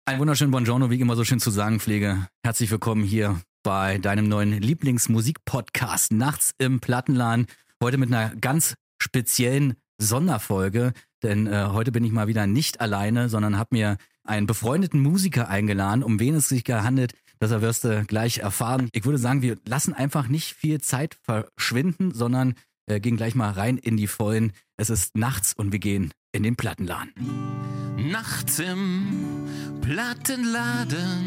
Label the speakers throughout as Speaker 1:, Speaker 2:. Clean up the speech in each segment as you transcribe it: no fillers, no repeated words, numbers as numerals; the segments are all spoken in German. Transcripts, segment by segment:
Speaker 1: Ein wunderschönen Buongiorno, wie ich immer so schön zu sagen pflege. Herzlich willkommen hier bei deinem neuen Lieblingsmusik-Podcast Nachts im Plattenladen. Heute mit einer ganz speziellen Sonderfolge, denn heute bin ich mal wieder nicht alleine, sondern habe mir einen befreundeten Musiker eingeladen. Um wen es sich handelt, das wirst du gleich erfahren. Ich würde sagen, wir lassen einfach nicht viel Zeit verschwinden, sondern gehen gleich mal rein in die Vollen. Es ist nachts und wir gehen in den Plattenladen.
Speaker 2: Nachts im Plattenladen.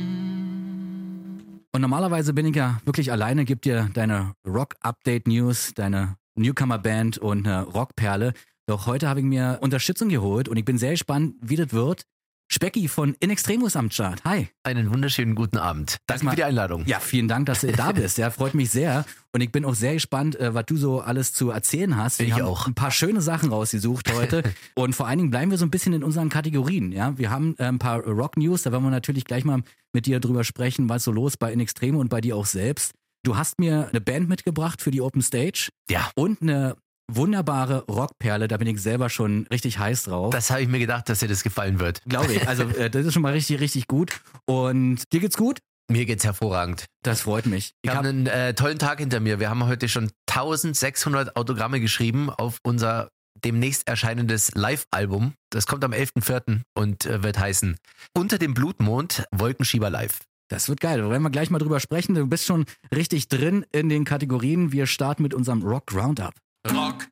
Speaker 1: Und normalerweise bin ich ja wirklich alleine, gib dir deine Rock-Update-News, deine Newcomer-Band und eine Rockperle. Doch heute habe ich mir Unterstützung geholt und ich bin sehr gespannt, wie das wird. Specki von In Extremis am Start. Hi.
Speaker 2: Einen wunderschönen guten Abend. Danke für die Einladung.
Speaker 1: Ja, vielen Dank, dass du da bist. Ja, freut mich sehr. Und ich bin auch sehr gespannt, was du so alles zu erzählen hast. Wir haben auch ein paar schöne Sachen rausgesucht heute. Und vor allen Dingen bleiben wir so ein bisschen in unseren Kategorien. Ja, wir haben ein paar Rock-News. Da werden wir natürlich gleich mal mit dir drüber sprechen, was so los bei In Extremo und bei dir auch selbst. Du hast mir eine Band mitgebracht für die Open Stage.
Speaker 2: Ja.
Speaker 1: Und eine wunderbare Rockperle, da bin ich selber schon richtig heiß drauf.
Speaker 2: Das habe ich mir gedacht, dass dir das gefallen wird.
Speaker 1: Glaube ich, also das ist schon mal richtig, richtig gut. Und dir geht's gut?
Speaker 2: Mir geht's hervorragend.
Speaker 1: Das freut mich.
Speaker 2: Ich habe einen tollen Tag hinter mir. Wir haben heute schon 1600 Autogramme geschrieben auf unser demnächst erscheinendes Live-Album. Das kommt am 11.04. und wird heißen Unter dem Blutmond, Wolkenschieber live.
Speaker 1: Das wird geil, da werden wir gleich mal drüber sprechen. Du bist schon richtig drin in den Kategorien. Wir starten mit unserem Rock Roundup.
Speaker 2: Rock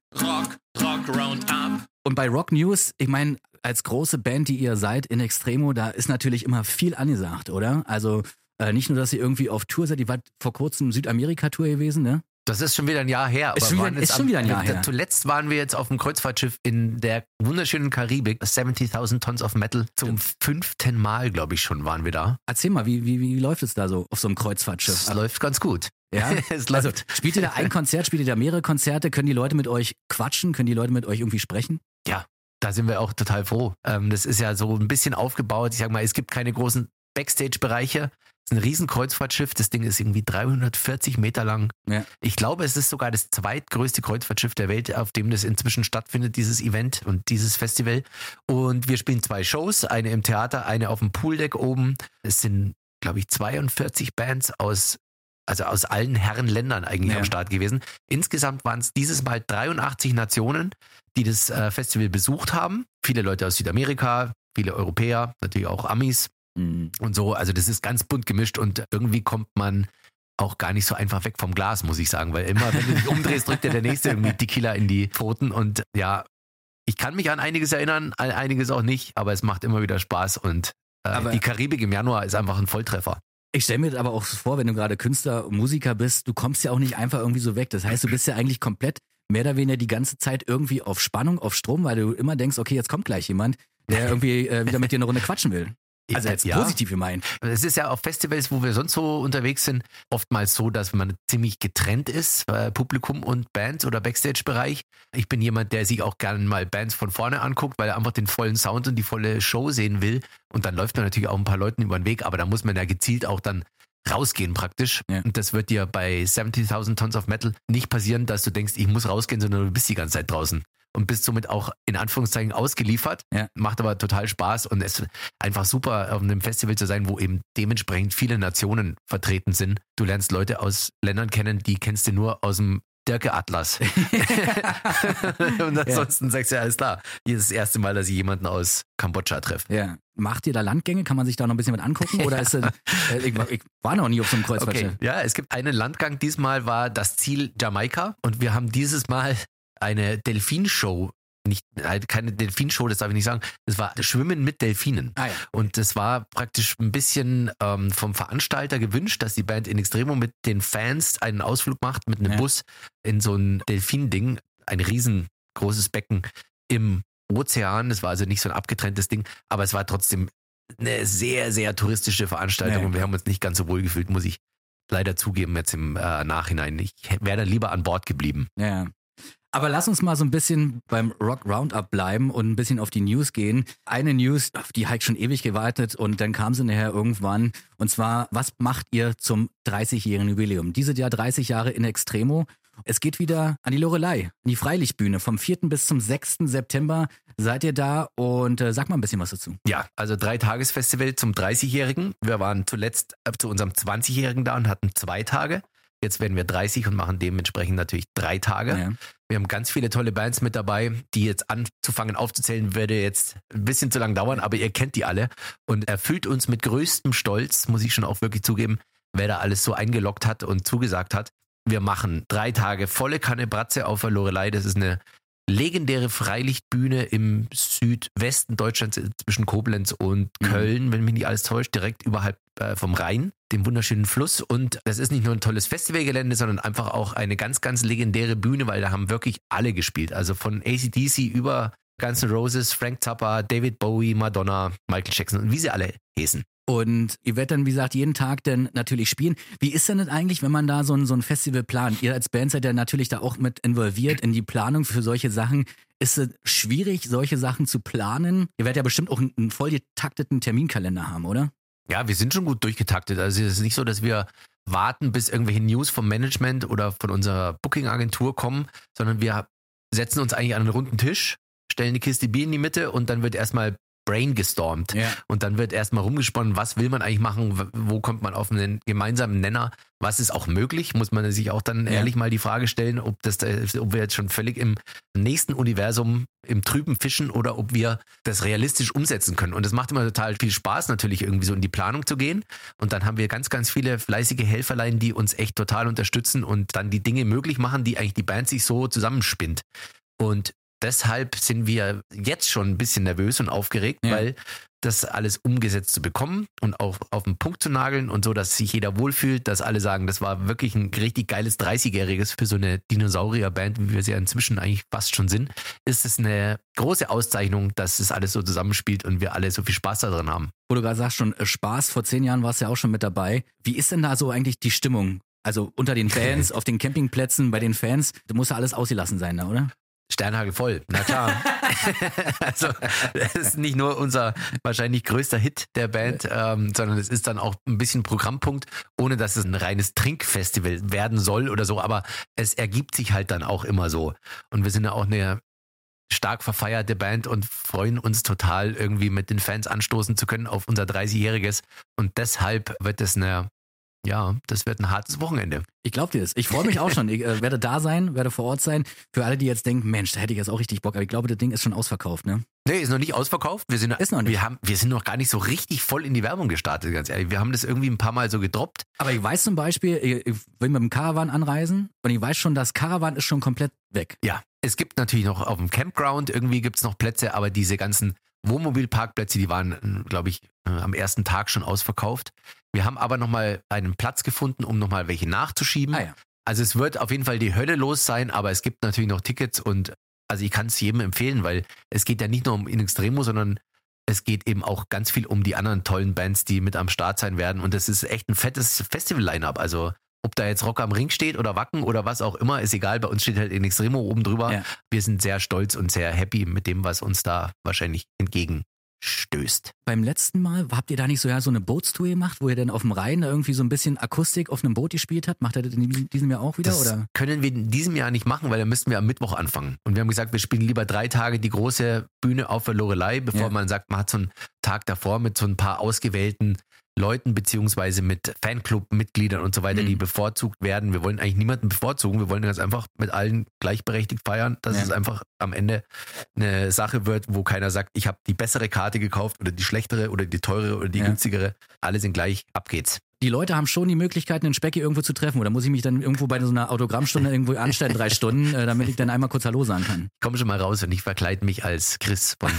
Speaker 2: Roundup.
Speaker 1: Und bei Rock News, ich meine, als große Band, die ihr seid, In Extremo, da ist natürlich immer viel angesagt, oder? Also nicht nur, dass ihr irgendwie auf Tour seid, ihr wart vor kurzem Südamerika-Tour gewesen, ne?
Speaker 2: Das ist schon wieder ein Jahr her.
Speaker 1: Ist schon wieder ein Jahr her.
Speaker 2: Zuletzt waren wir jetzt auf dem Kreuzfahrtschiff in der wunderschönen Karibik, 70.000 Tons of Metal. Zum 5. Mal, glaube ich, schon waren wir da.
Speaker 1: Erzähl mal, wie läuft es da so auf so einem Kreuzfahrtschiff?
Speaker 2: Es läuft ganz gut.
Speaker 1: Ja, also spielt ihr da ein Konzert, spielt ihr da mehrere Konzerte? Können die Leute mit euch quatschen? Können die Leute mit euch irgendwie sprechen?
Speaker 2: Ja, da sind wir auch total froh. Das ist ja so ein bisschen aufgebaut. Ich sag mal, es gibt keine großen Backstage-Bereiche. Es ist ein riesen Kreuzfahrtschiff. Das Ding ist irgendwie 340 Meter lang. Ja. Ich glaube, es ist sogar das zweitgrößte Kreuzfahrtschiff der Welt, auf dem das inzwischen stattfindet, dieses Event und dieses Festival. Und wir spielen 2 Shows, eine im Theater, eine auf dem Pooldeck oben. Es sind, glaube ich, 42 Bands aus allen Herrenländern eigentlich am Start gewesen. Insgesamt waren es dieses Mal 83 Nationen, die das Festival besucht haben. Viele Leute aus Südamerika, viele Europäer, natürlich auch Amis und so. Also das ist ganz bunt gemischt und irgendwie kommt man auch gar nicht so einfach weg vom Glas, muss ich sagen. Weil immer, wenn du dich umdrehst, drückt dir der Nächste irgendwie Tequila in die Pfoten. Und ja, ich kann mich an einiges erinnern, an einiges auch nicht, aber es macht immer wieder Spaß. Und die Karibik im Januar ist einfach ein Volltreffer.
Speaker 1: Ich stelle mir aber auch vor, wenn du gerade Künstler, Musiker bist, du kommst ja auch nicht einfach irgendwie so weg. Das heißt, du bist ja eigentlich komplett mehr oder weniger die ganze Zeit irgendwie auf Spannung, auf Strom, weil du immer denkst, okay, jetzt kommt gleich jemand, der irgendwie wieder mit dir eine Runde quatschen will. Also jetzt positiv gemeint.
Speaker 2: Es ist ja auf Festivals, wo wir sonst so unterwegs sind, oftmals so, dass man ziemlich getrennt ist, Publikum und Bands oder Backstage-Bereich. Ich bin jemand, der sich auch gerne mal Bands von vorne anguckt, weil er einfach den vollen Sound und die volle Show sehen will. Und dann läuft man natürlich auch ein paar Leuten über den Weg, aber da muss man ja gezielt auch dann rausgehen praktisch. Ja. Und das wird dir bei 70.000 Tons of Metal nicht passieren, dass du denkst, ich muss rausgehen, sondern du bist die ganze Zeit draußen. Und bist somit auch in Anführungszeichen ausgeliefert. Ja. Macht aber total Spaß und es ist einfach super, auf einem Festival zu sein, wo eben dementsprechend viele Nationen vertreten sind. Du lernst Leute aus Ländern kennen, die kennst du nur aus dem Dirke-Atlas. Und ansonsten sagst du ja, alles klar. Hier ist das erste Mal, dass ich jemanden aus Kambodscha treffe.
Speaker 1: Ja. Macht ihr da Landgänge? Kann man sich da noch ein bisschen mit angucken? Oder ist ich war noch nie auf so einem Kreuzfahrtschiff.
Speaker 2: Okay. Ja, es gibt einen Landgang. Diesmal war das Ziel Jamaika und wir haben dieses Mal eine Delfinshow, keine Delfinshow, das darf ich nicht sagen, das war Schwimmen mit Delfinen. Ah, ja. Und das war praktisch ein bisschen vom Veranstalter gewünscht, dass die Band In Extremo mit den Fans einen Ausflug macht mit einem Bus in so ein Delfin-Ding, ein riesengroßes Becken im Ozean. Das war also nicht so ein abgetrenntes Ding, aber es war trotzdem eine sehr, sehr touristische Veranstaltung und wir haben uns nicht ganz so wohl gefühlt, muss ich leider zugeben, jetzt im Nachhinein. Ich wäre da lieber an Bord geblieben.
Speaker 1: Ja. Aber lass uns mal so ein bisschen beim Rock Roundup bleiben und ein bisschen auf die News gehen. Eine News, auf die habe ich schon ewig gewartet und dann kam sie nachher irgendwann. Und zwar, was macht ihr zum 30-jährigen Jubiläum? Dieses Jahr 30 Jahre In Extremo. Es geht wieder an die Loreley, an die Freilichtbühne. Vom 4. bis zum 6. September seid ihr da und sag mal ein bisschen was dazu.
Speaker 2: Ja, also 3-Tages-Festival zum 30-Jährigen. Wir waren zuletzt zu unserem 20-Jährigen da und hatten 2 Tage. Jetzt werden wir 30 und machen dementsprechend natürlich 3 Tage. Ja. Wir haben ganz viele tolle Bands mit dabei, die jetzt anzufangen aufzuzählen, würde jetzt ein bisschen zu lang dauern, aber ihr kennt die alle und erfüllt uns mit größtem Stolz, muss ich schon auch wirklich zugeben, wer da alles so eingeloggt hat und zugesagt hat. Wir machen 3 Tage volle Kanne Bratze auf der Loreley. Das ist eine legendäre Freilichtbühne im Südwesten Deutschlands zwischen Koblenz und Köln, wenn mich nicht alles täuscht, direkt überhalb vom Rhein, dem wunderschönen Fluss. Und das ist nicht nur ein tolles Festivalgelände, sondern einfach auch eine ganz, ganz legendäre Bühne, weil da haben wirklich alle gespielt. Also von AC/DC über Guns N' Roses, Frank Zappa, David Bowie, Madonna, Michael Jackson und wie sie alle hießen.
Speaker 1: Und ihr werdet dann, wie gesagt, jeden Tag dann natürlich spielen. Wie ist denn das eigentlich, wenn man da so ein Festival plant? Ihr als Band seid ja natürlich da auch mit involviert in die Planung für solche Sachen. Ist es schwierig, solche Sachen zu planen? Ihr werdet ja bestimmt auch einen voll getakteten Terminkalender haben, oder?
Speaker 2: Ja, wir sind schon gut durchgetaktet. Also es ist nicht so, dass wir warten, bis irgendwelche News vom Management oder von unserer Booking-Agentur kommen, sondern wir setzen uns eigentlich an einen runden Tisch, stellen eine Kiste Bier in die Mitte und dann wird erstmal brainstormt. Ja. Und dann wird erstmal rumgesponnen, was will man eigentlich machen, wo kommt man auf einen gemeinsamen Nenner, was ist auch möglich, muss man sich auch dann ehrlich mal die Frage stellen, ob wir jetzt schon völlig im nächsten Universum im Trüben fischen oder ob wir das realistisch umsetzen können. Und es macht immer total viel Spaß, natürlich irgendwie so in die Planung zu gehen. Und dann haben wir ganz, ganz viele fleißige Helferlein, die uns echt total unterstützen und dann die Dinge möglich machen, die eigentlich die Band sich so zusammenspinnt. Und deshalb sind wir jetzt schon ein bisschen nervös und aufgeregt, weil das alles umgesetzt zu bekommen und auch auf den Punkt zu nageln und so, dass sich jeder wohlfühlt, dass alle sagen, das war wirklich ein richtig geiles 30-Jähriges für so eine Dinosaurierband, wie wir sie ja inzwischen eigentlich fast schon sind, ist es eine große Auszeichnung, dass es alles so zusammenspielt und wir alle so viel Spaß daran haben.
Speaker 1: Wo du gerade sagst, schon Spaß, vor 10 Jahren warst du ja auch schon mit dabei. Wie ist denn da so eigentlich die Stimmung? Also unter den Fans, auf den Campingplätzen, bei den Fans, da muss ja alles ausgelassen sein da, oder?
Speaker 2: Sternhagel voll, na klar. Also das ist nicht nur unser wahrscheinlich größter Hit der Band, sondern es ist dann auch ein bisschen Programmpunkt, ohne dass es ein reines Trinkfestival werden soll oder so, aber es ergibt sich halt dann auch immer so. Und wir sind ja auch eine stark verfeierte Band und freuen uns total, irgendwie mit den Fans anstoßen zu können auf unser 30-Jähriges. Und deshalb wird es das wird ein hartes Wochenende.
Speaker 1: Ich glaube dir das. Ich freue mich auch schon. Ich werde da sein, werde vor Ort sein. Für alle, die jetzt denken, Mensch, da hätte ich jetzt auch richtig Bock. Aber ich glaube, das Ding ist schon ausverkauft, ne?
Speaker 2: Nee, ist noch nicht ausverkauft. Wir sind noch gar nicht so richtig voll in die Werbung gestartet, ganz ehrlich. Wir haben das irgendwie ein paar Mal so gedroppt.
Speaker 1: Aber ich weiß zum Beispiel, ich will mit dem Caravan anreisen und ich weiß schon, das Caravan ist schon komplett weg.
Speaker 2: Ja, es gibt natürlich noch auf dem Campground, irgendwie gibt es noch Plätze, aber diese ganzen Wohnmobilparkplätze, die waren, glaube ich, am ersten Tag schon ausverkauft. Wir haben aber nochmal einen Platz gefunden, um nochmal welche nachzuschieben. Ja. Also es wird auf jeden Fall die Hölle los sein, aber es gibt natürlich noch Tickets und also ich kann es jedem empfehlen, weil es geht ja nicht nur um In Extremo, sondern es geht eben auch ganz viel um die anderen tollen Bands, die mit am Start sein werden und es ist echt ein fettes Festival-Line-Up. Also ob da jetzt Rock am Ring steht oder Wacken oder was auch immer, ist egal. Bei uns steht halt In Extremo oben drüber. Ja. Wir sind sehr stolz und sehr happy mit dem, was uns da wahrscheinlich entgegenstößt.
Speaker 1: Beim letzten Mal, habt ihr da nicht so eine Bootstour gemacht, wo ihr dann auf dem Rhein da irgendwie so ein bisschen Akustik auf einem Boot gespielt habt? Macht ihr das in diesem Jahr auch wieder?
Speaker 2: Das
Speaker 1: oder?
Speaker 2: Können wir in diesem Jahr nicht machen, weil dann müssten wir am Mittwoch anfangen. Und wir haben gesagt, wir spielen lieber 3 Tage die große Bühne auf der Loreley, bevor man sagt, man hat so einen Tag davor mit so ein paar ausgewählten Leuten beziehungsweise mit Fanclub-Mitgliedern und so weiter, die bevorzugt werden. Wir wollen eigentlich niemanden bevorzugen, wir wollen ganz einfach mit allen gleichberechtigt feiern, dass es einfach am Ende eine Sache wird, wo keiner sagt, ich habe die bessere Karte gekauft oder die schlechtere oder die teurere oder die günstigere. Alle sind gleich, ab geht's.
Speaker 1: Die Leute haben schon die Möglichkeit, einen Specki irgendwo zu treffen. Oder muss ich mich dann irgendwo bei so einer Autogrammstunde irgendwo anstellen, 3 Stunden, damit ich dann einmal kurz Hallo sagen kann?
Speaker 2: Ich komme schon mal raus und ich verkleide mich als Chris von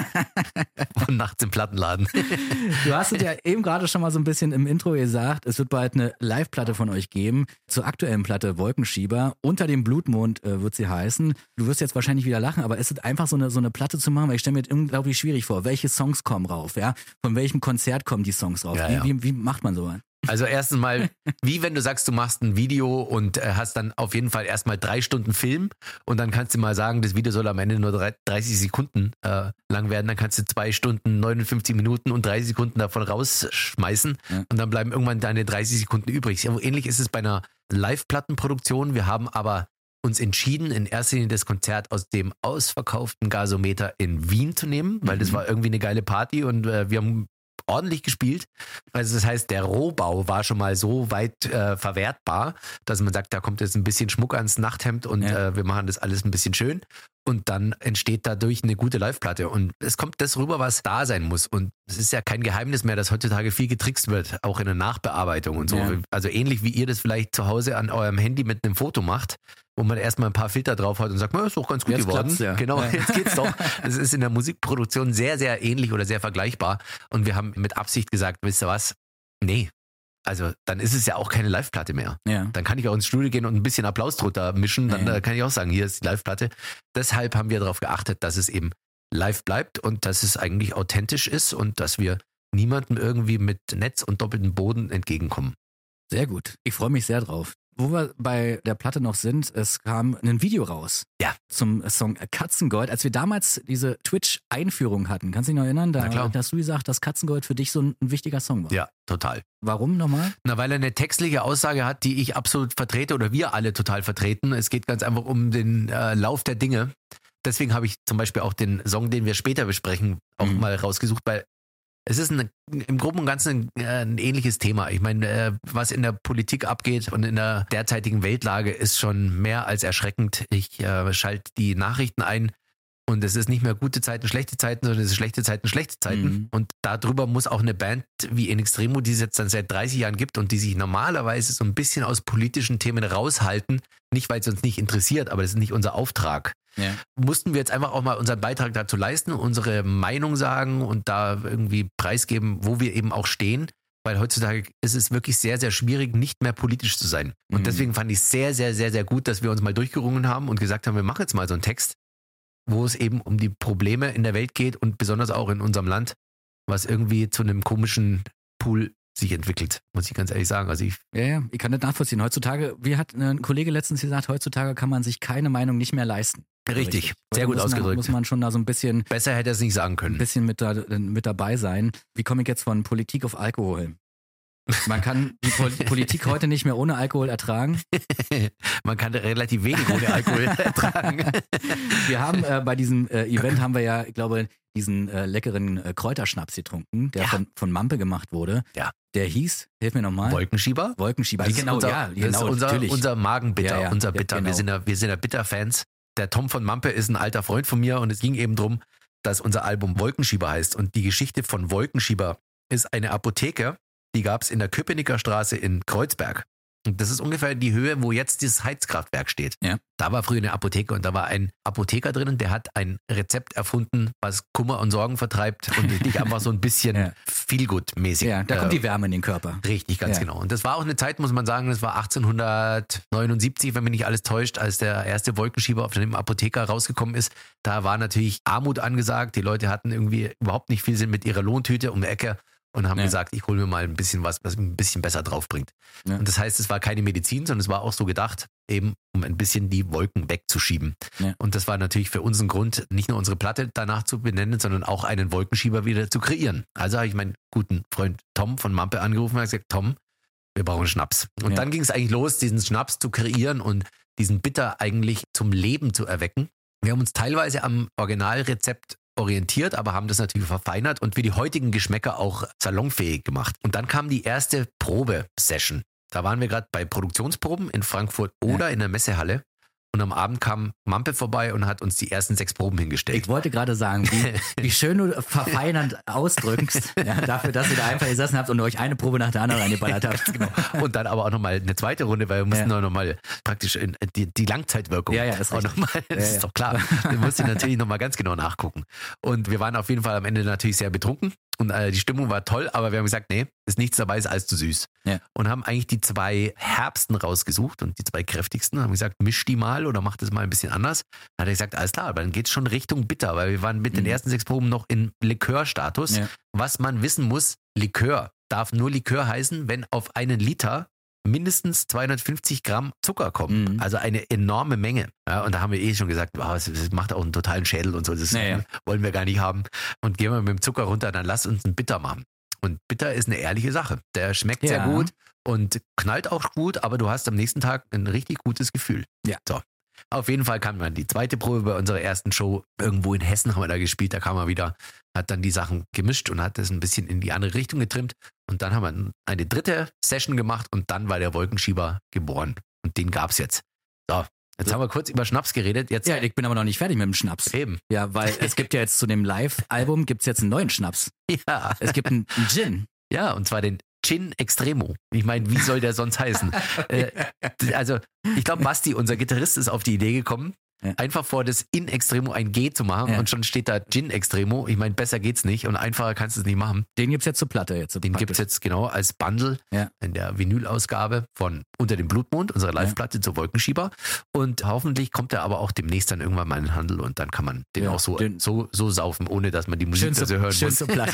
Speaker 2: Nachts im Plattenladen.
Speaker 1: Du hast es ja eben gerade schon mal so ein bisschen im Intro gesagt, es wird bald eine Live-Platte von euch geben, zur aktuellen Platte Wolkenschieber. Unter dem Blutmond wird sie heißen. Du wirst jetzt wahrscheinlich wieder lachen, aber ist es einfach so eine Platte zu machen, weil ich stelle mir das unglaublich schwierig vor. Welche Songs kommen rauf? Ja? Von welchem Konzert kommen die Songs rauf?
Speaker 2: Ja,
Speaker 1: wie macht man sowas?
Speaker 2: Also erstens mal, wie wenn du sagst, du machst ein Video und hast dann auf jeden Fall erstmal 3 Stunden Film und dann kannst du mal sagen, das Video soll am Ende nur 30 Sekunden lang werden, dann kannst du 2 Stunden, 59 Minuten und 30 Sekunden davon rausschmeißen und dann bleiben irgendwann deine 30 Sekunden übrig. Ähnlich ist es bei einer Live-Plattenproduktion. Wir haben aber uns entschieden, in erster Linie das Konzert aus dem ausverkauften Gasometer in Wien zu nehmen, weil das war irgendwie eine geile Party und wir haben ordentlich gespielt. Also das heißt, der Rohbau war schon mal so weit verwertbar, dass man sagt, da kommt jetzt ein bisschen Schmuck ans Nachthemd und wir machen das alles ein bisschen schön. Und dann entsteht dadurch eine gute Live-Platte. Und es kommt das rüber, was da sein muss. Und es ist ja kein Geheimnis mehr, dass heutzutage viel getrickst wird, auch in der Nachbearbeitung und so. Ja. Also ähnlich wie ihr das vielleicht zu Hause an eurem Handy mit einem Foto macht, wo man erstmal ein paar Filter drauf hat und sagt, ist doch ganz gut jetzt geworden. Ja. Genau, jetzt geht's doch. Es ist in der Musikproduktion sehr, sehr ähnlich oder sehr vergleichbar. Und wir haben mit Absicht gesagt, wisst ihr was? Nee. Also dann ist es ja auch keine Live-Platte mehr. Ja. Dann kann ich auch ins Studio gehen und ein bisschen Applaus drunter mischen. Dann kann ich auch sagen, hier ist die Live-Platte. Deshalb haben wir darauf geachtet, dass es eben live bleibt und dass es eigentlich authentisch ist und dass wir niemandem irgendwie mit Netz und doppeltem Boden entgegenkommen.
Speaker 1: Sehr gut. Ich freue mich sehr drauf. Wo wir bei der Platte noch sind, es kam ein Video raus zum Song Katzengold. Als wir damals diese Twitch-Einführung hatten, kannst du dich noch erinnern? Da hast du gesagt, dass Katzengold für dich so ein wichtiger Song war.
Speaker 2: Ja, total.
Speaker 1: Warum nochmal?
Speaker 2: Na, weil er eine textliche Aussage hat, die ich absolut vertrete oder wir alle total vertreten. Es geht ganz einfach um den Lauf der Dinge. Deswegen habe ich zum Beispiel auch den Song, den wir später besprechen, auch mal rausgesucht, weil es ist im Groben und Ganzen ein ähnliches Thema. Ich meine, was in der Politik abgeht und in der derzeitigen Weltlage ist schon mehr als erschreckend. Ich schalte die Nachrichten ein und es ist nicht mehr gute Zeiten, schlechte Zeiten, sondern es ist schlechte Zeiten, schlechte Zeiten. Und darüber muss auch eine Band wie In Extremo, die es jetzt dann seit 30 Jahren gibt und die sich normalerweise so ein bisschen aus politischen Themen raushalten, nicht weil es uns nicht interessiert, aber das ist nicht unser Auftrag. Ja. Mussten wir jetzt einfach auch mal unseren Beitrag dazu leisten, unsere Meinung sagen und da irgendwie preisgeben, wo wir eben auch stehen, weil heutzutage ist es wirklich sehr, sehr schwierig, nicht mehr politisch zu sein. Und deswegen fand ich es sehr, sehr, sehr, sehr gut, dass wir uns mal durchgerungen haben und gesagt haben, wir machen jetzt mal so einen Text, wo es eben um die Probleme in der Welt geht und besonders auch in unserem Land, was irgendwie zu einem komischen Pool sich entwickelt, muss ich ganz ehrlich sagen. Also ich
Speaker 1: kann das nachvollziehen. Heutzutage, wie hat ein Kollege letztens gesagt, heutzutage kann man sich keine Meinung nicht mehr leisten.
Speaker 2: Richtig, sehr gut ausgedrückt.
Speaker 1: Muss man schon da so ein bisschen...
Speaker 2: Besser hätte er es nicht sagen können.
Speaker 1: Ein bisschen mit dabei sein. Wie komme ich jetzt von Politik auf Alkohol? Man kann die Politik heute nicht mehr ohne Alkohol ertragen.
Speaker 2: Man kann relativ wenig ohne Alkohol ertragen.
Speaker 1: Wir haben bei diesem Event haben wir ja, ich glaube, diesen leckeren Kräuterschnaps getrunken, der von Mampe gemacht wurde. Ja. Der hieß, hilf mir nochmal.
Speaker 2: Wolkenschieber.
Speaker 1: Genau,
Speaker 2: das ist unser Magenbitter, unser Bitter. Genau. Wir sind ja Bitter-Fans. Der Tom von Mampe ist ein alter Freund von mir und es ging eben darum, dass unser Album Wolkenschieber heißt. Und die Geschichte von Wolkenschieber ist eine Apotheke, die gab es in der Köpenicker Straße in Kreuzberg. Und das ist ungefähr die Höhe, wo jetzt dieses Heizkraftwerk steht. Ja. Da war früher eine Apotheke und da war ein Apotheker drin, der hat ein Rezept erfunden, was Kummer und Sorgen vertreibt und dich einfach so ein bisschen Feelgood-mäßig.
Speaker 1: Ja, da kommt die Wärme in den Körper.
Speaker 2: Richtig, ganz genau. Und das war auch eine Zeit, muss man sagen, das war 1879, wenn mich nicht alles täuscht, als der erste Wolkenschieber auf dem Apotheker rausgekommen ist. Da war natürlich Armut angesagt. Die Leute hatten irgendwie überhaupt nicht viel Sinn mit ihrer Lohntüte um die Ecke. Und haben gesagt, ich hole mir mal ein bisschen was mich ein bisschen besser drauf bringt. Ja. Und das heißt, es war keine Medizin, sondern es war auch so gedacht, eben um ein bisschen die Wolken wegzuschieben. Ja. Und das war natürlich für uns ein Grund, nicht nur unsere Platte danach zu benennen, sondern auch einen Wolkenschieber wieder zu kreieren. Also habe ich meinen guten Freund Tom von Mampe angerufen und gesagt, Tom, wir brauchen Schnaps. Und dann ging es eigentlich los, diesen Schnaps zu kreieren und diesen Bitter eigentlich zum Leben zu erwecken. Wir haben uns teilweise am Originalrezept orientiert, aber haben das natürlich verfeinert und für die heutigen Geschmäcker auch salonfähig gemacht. Und dann kam die erste Probesession. Da waren wir gerade bei Produktionsproben in Frankfurt oder in der Messehalle. Und am Abend kam Mampe vorbei und hat uns die ersten 6 Proben hingestellt.
Speaker 1: Ich wollte gerade sagen, wie schön du verfeinernd ausdrückst, dafür, dass ihr da einfach gesessen habt und euch eine Probe nach der anderen reingeballert habt.
Speaker 2: Genau. Und dann aber auch nochmal eine zweite Runde, weil wir mussten nochmal praktisch die Langzeitwirkung
Speaker 1: ist
Speaker 2: auch nochmal, das ist doch klar. Wir mussten natürlich nochmal ganz genau nachgucken. Und wir waren auf jeden Fall am Ende natürlich sehr betrunken. Und die Stimmung war toll, aber wir haben gesagt, nee, ist nichts dabei, ist alles zu süß. Ja. Und haben eigentlich die 2 Herbsten rausgesucht und die 2 kräftigsten. Haben gesagt, misch die mal oder mach das mal ein bisschen anders. Dann hat er gesagt, alles klar, aber dann geht's schon Richtung bitter, weil wir waren mit den ersten 6 Proben noch in Likörstatus. Ja. Was man wissen muss, Likör darf nur Likör heißen, wenn auf einen Liter mindestens 250 Gramm Zucker kommen. Also eine enorme Menge. Ja, und da haben wir schon gesagt, das macht auch einen totalen Schädel und so. Das wollen wir gar nicht haben. Und gehen wir mit dem Zucker runter, dann lass uns einen Bitter machen. Und Bitter ist eine ehrliche Sache. Der schmeckt sehr gut und knallt auch gut, aber du hast am nächsten Tag ein richtig gutes Gefühl. Ja. So. Auf jeden Fall kam dann die zweite Probe bei unserer ersten Show. Irgendwo in Hessen haben wir da gespielt. Da kam er wieder, hat dann die Sachen gemischt und hat das ein bisschen in die andere Richtung getrimmt. Und dann haben wir eine dritte Session gemacht und dann war der Wolkenschieber geboren. Und den gab's jetzt. So, jetzt haben wir kurz über Schnaps geredet. Jetzt
Speaker 1: ja, ich bin aber noch nicht fertig mit dem Schnaps.
Speaker 2: Eben.
Speaker 1: Ja, weil es gibt ja jetzt zu dem Live-Album gibt's jetzt einen neuen Schnaps.
Speaker 2: Ja.
Speaker 1: Es gibt einen Gin.
Speaker 2: Ja, und zwar den Gin Extremo. Ich meine, wie soll der sonst heißen? Also, ich glaube, Basti, unser Gitarrist, ist auf die Idee gekommen, einfach vor das In Extremo ein G zu machen und schon steht da Gin Extremo. Ich meine, besser geht's nicht und einfacher kannst du es nicht machen.
Speaker 1: Den gibt's jetzt zur Platte jetzt.
Speaker 2: Den gibt's jetzt genau als Bundle in der Vinyl-Ausgabe von Unter dem Blutmond, unserer Live-Platte zur Wolkenschieber. Und hoffentlich kommt er aber auch demnächst dann irgendwann mal in den Handel und dann kann man den auch so saufen, ohne dass man die Musik hören muss.
Speaker 1: Schönste Platte.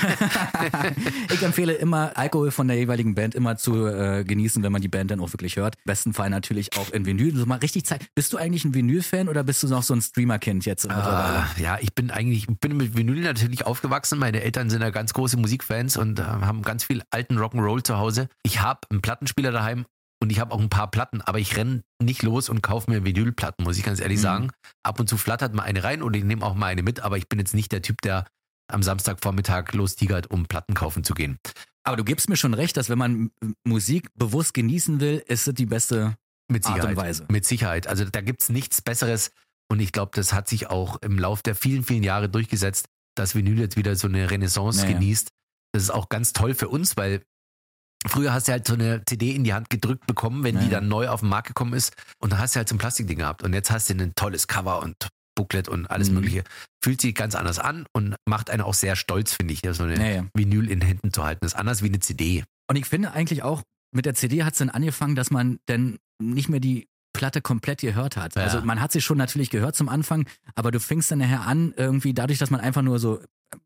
Speaker 1: Ich empfehle immer, Alkohol von der jeweiligen Band immer zu genießen, wenn man die Band dann auch wirklich hört. Im besten Fall natürlich auch in Vinyl. So mal richtig Zeit. Bist du eigentlich ein Vinyl-Fan oder bist du noch so ein Streamer-Kind jetzt?
Speaker 2: Ja, ich bin mit Vinyl natürlich aufgewachsen. Meine Eltern sind ja ganz große Musikfans und haben ganz viel alten Rock'n'Roll zu Hause. Ich habe einen Plattenspieler daheim und ich habe auch ein paar Platten, aber ich renne nicht los und kaufe mir Vinylplatten, muss ich ganz ehrlich sagen. Ab und zu flattert mal eine rein und ich nehme auch mal eine mit, aber ich bin jetzt nicht der Typ, der am Samstagvormittag lostigert, um Platten kaufen zu gehen.
Speaker 1: Aber du gibst mir schon recht, dass wenn man Musik bewusst genießen will, ist es die beste Art und Weise.
Speaker 2: Mit Sicherheit. Also da gibt's nichts Besseres. Und ich glaube, das hat sich auch im Lauf der vielen, vielen Jahre durchgesetzt, dass Vinyl jetzt wieder so eine Renaissance genießt. Das ist auch ganz toll für uns, weil früher hast du halt so eine CD in die Hand gedrückt bekommen, wenn die dann neu auf den Markt gekommen ist. Und dann hast du halt so ein Plastikding gehabt. Und jetzt hast du ein tolles Cover und Booklet und alles Mögliche. Fühlt sich ganz anders an und macht einen auch sehr stolz, finde ich, so eine Vinyl in Händen zu halten. Das ist anders wie eine CD.
Speaker 1: Und ich finde eigentlich auch, mit der CD hat es dann angefangen, dass man dann nicht mehr die Platte komplett gehört hat. Ja. Also man hat sie schon natürlich gehört zum Anfang, aber du fängst dann nachher an, irgendwie dadurch, dass man einfach nur so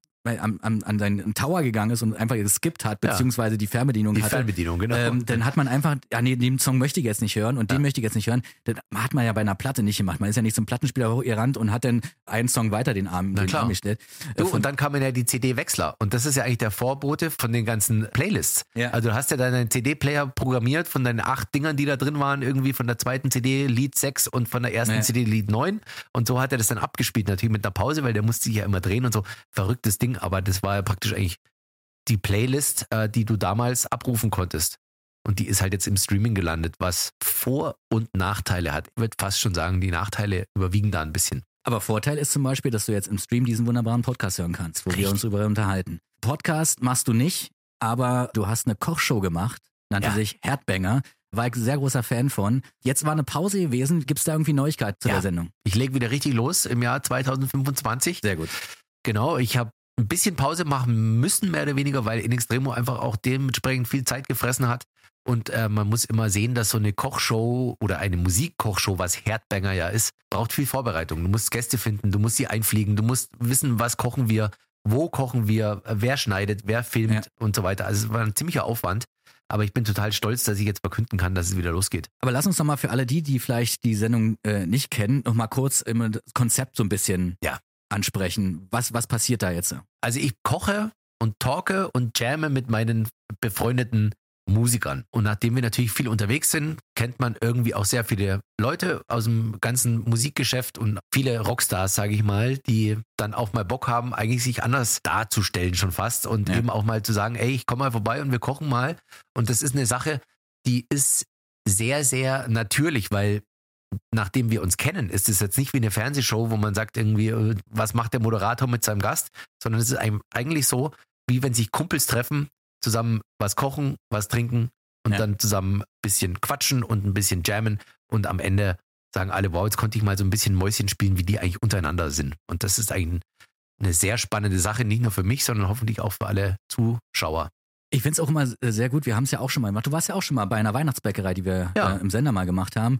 Speaker 1: an seinen Tower gegangen ist und einfach geskippt hat, beziehungsweise die Fernbedienung hatte.
Speaker 2: Die Fernbedienung, genau.
Speaker 1: Dann hat man einfach, den Song möchte ich jetzt nicht hören und den möchte ich jetzt nicht hören. Das hat man ja bei einer Platte nicht gemacht. Man ist ja nicht zum Plattenspieler hochgerannt und hat dann einen Song weiter den Arm gestellt.
Speaker 2: Und dann kam ja die CD-Wechsler und das ist ja eigentlich der Vorbote von den ganzen Playlists. Ja. Also du hast ja deinen CD-Player programmiert von deinen 8 Dingern, die da drin waren, irgendwie von der zweiten CD Lied 6 und von der ersten CD Lied 9 und so hat er das dann abgespielt, natürlich mit einer Pause, weil der musste sich ja immer drehen und so. Verrücktes Ding. Aber das war ja praktisch eigentlich die Playlist, die du damals abrufen konntest. Und die ist halt jetzt im Streaming gelandet, was Vor- und Nachteile hat. Ich würde fast schon sagen, die Nachteile überwiegen da ein bisschen.
Speaker 1: Aber Vorteil ist zum Beispiel, dass du jetzt im Stream diesen wunderbaren Podcast hören kannst, wo wir uns darüber unterhalten. Podcast machst du nicht, aber du hast eine Kochshow gemacht, nannte sich Herdbanger. War ich sehr großer Fan von. Jetzt war eine Pause gewesen. Gibt es da irgendwie Neuigkeiten zu der Sendung?
Speaker 2: Ich lege wieder richtig los im Jahr 2025.
Speaker 1: Sehr gut.
Speaker 2: Genau, ich habe ein bisschen Pause machen müssen, mehr oder weniger, weil In Extremo einfach auch dementsprechend viel Zeit gefressen hat. Und man muss immer sehen, dass so eine Kochshow oder eine Musikkochshow, was Herdbanger ja ist, braucht viel Vorbereitung. Du musst Gäste finden, du musst sie einfliegen, du musst wissen, was kochen wir, wo kochen wir, wer schneidet, wer filmt und so weiter. Also es war ein ziemlicher Aufwand. Aber ich bin total stolz, dass ich jetzt verkünden kann, dass es wieder losgeht.
Speaker 1: Aber lass uns doch mal für alle die vielleicht die Sendung nicht kennen, noch mal kurz das Konzept so ein bisschen ansprechen. Was passiert da jetzt?
Speaker 2: Also ich koche und talke und jamme mit meinen befreundeten Musikern. Und nachdem wir natürlich viel unterwegs sind, kennt man irgendwie auch sehr viele Leute aus dem ganzen Musikgeschäft und viele Rockstars, sage ich mal, die dann auch mal Bock haben, eigentlich sich anders darzustellen schon fast und eben auch mal zu sagen, ey, ich komme mal vorbei und wir kochen mal. Und das ist eine Sache, die ist sehr, sehr natürlich, weil nachdem wir uns kennen, ist es jetzt nicht wie eine Fernsehshow, wo man sagt irgendwie, was macht der Moderator mit seinem Gast, sondern es ist eigentlich so, wie wenn sich Kumpels treffen, zusammen was kochen, was trinken und dann zusammen ein bisschen quatschen und ein bisschen jammen und am Ende sagen alle, wow, jetzt konnte ich mal so ein bisschen Mäuschen spielen, wie die eigentlich untereinander sind. Und das ist eigentlich eine sehr spannende Sache, nicht nur für mich, sondern hoffentlich auch für alle Zuschauer.
Speaker 1: Ich finde es auch immer sehr gut, wir haben es ja auch schon mal gemacht. Du warst ja auch schon mal bei einer Weihnachtsbäckerei, die wir im Sender mal gemacht haben.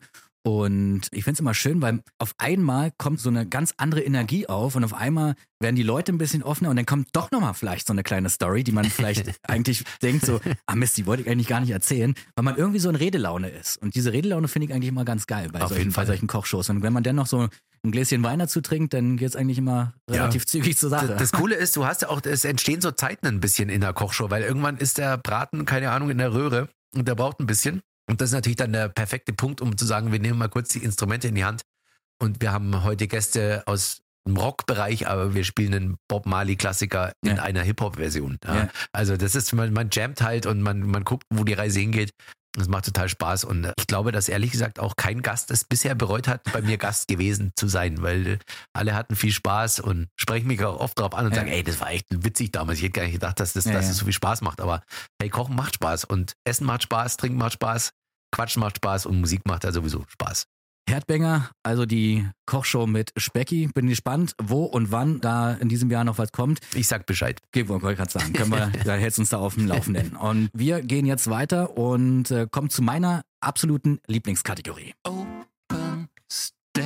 Speaker 1: Und ich finde es immer schön, weil auf einmal kommt so eine ganz andere Energie auf und auf einmal werden die Leute ein bisschen offener und dann kommt doch nochmal vielleicht so eine kleine Story, die man vielleicht eigentlich denkt so, Mist, die wollte ich eigentlich gar nicht erzählen, weil man irgendwie so in Redelaune ist. Und diese Redelaune finde ich eigentlich immer ganz geil bei solchen Kochshows. Und wenn man dann noch so ein Gläschen Wein dazu trinkt, dann geht es eigentlich immer relativ zügig zur Sache.
Speaker 2: Das Coole ist, du hast ja auch, es entstehen so Zeiten ein bisschen in der Kochshow, weil irgendwann ist der Braten, keine Ahnung, in der Röhre und der braucht ein bisschen. Und das ist natürlich dann der perfekte Punkt, um zu sagen, wir nehmen mal kurz die Instrumente in die Hand und wir haben heute Gäste aus dem Rockbereich, aber wir spielen einen Bob Marley-Klassiker in einer Hip-Hop-Version. Ja. Ja. Also das ist, man jammt halt und man guckt, wo die Reise hingeht. Das macht total Spaß und ich glaube, dass ehrlich gesagt auch kein Gast es bisher bereut hat, bei mir Gast gewesen zu sein, weil alle hatten viel Spaß und sprechen mich auch oft drauf an und sagen, ey, das war echt witzig damals. Ich hätte gar nicht gedacht, dass das so viel Spaß macht, aber hey, Kochen macht Spaß und Essen macht Spaß, Trinken macht Spaß, Quatschen macht Spaß und Musik macht ja sowieso Spaß.
Speaker 1: Herdbanger, also die Kochshow mit Specki. Bin gespannt, wo und wann da in diesem Jahr noch was kommt.
Speaker 2: Ich sag Bescheid.
Speaker 1: Okay, wollte ich gerade sagen. Da hältst du uns da auf dem Laufenden. Und wir gehen jetzt weiter und kommen zu meiner absoluten Lieblingskategorie. Open Stage.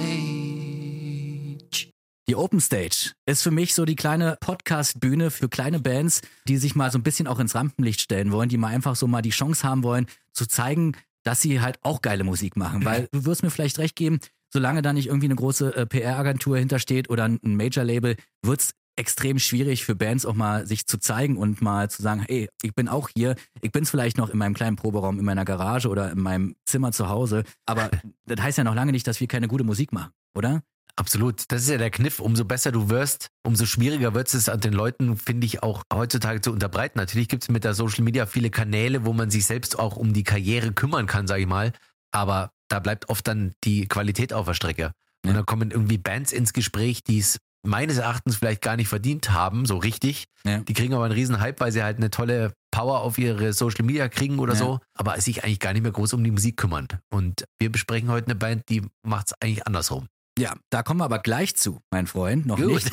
Speaker 1: Die Open Stage ist für mich so die kleine Podcast-Bühne für kleine Bands, die sich mal so ein bisschen auch ins Rampenlicht stellen wollen, die mal einfach so mal die Chance haben wollen, zu zeigen, dass sie halt auch geile Musik machen. Weil du wirst mir vielleicht recht geben, solange da nicht irgendwie eine große PR-Agentur hintersteht oder ein Major-Label, wird es extrem schwierig für Bands auch mal sich zu zeigen und mal zu sagen, hey, ich bin auch hier, ich bin's vielleicht noch in meinem kleinen Proberaum, in meiner Garage oder in meinem Zimmer zu Hause, aber das heißt ja noch lange nicht, dass wir keine gute Musik machen, oder?
Speaker 2: Absolut. Das ist ja der Kniff. Umso besser du wirst, umso schwieriger wird es den Leuten, finde ich, auch heutzutage zu unterbreiten. Natürlich gibt es mit der Social Media viele Kanäle, wo man sich selbst auch um die Karriere kümmern kann, sage ich mal. Aber da bleibt oft dann die Qualität auf der Strecke. Und dann kommen irgendwie Bands ins Gespräch, die es meines Erachtens vielleicht gar nicht verdient haben, so richtig. Ja. Die kriegen aber einen riesen Hype, weil sie halt eine tolle Power auf ihre Social Media kriegen oder so, aber sich eigentlich gar nicht mehr groß um die Musik kümmern. Und wir besprechen heute eine Band, die macht es eigentlich andersrum.
Speaker 1: Ja, da kommen wir aber gleich zu, mein Freund. Noch nicht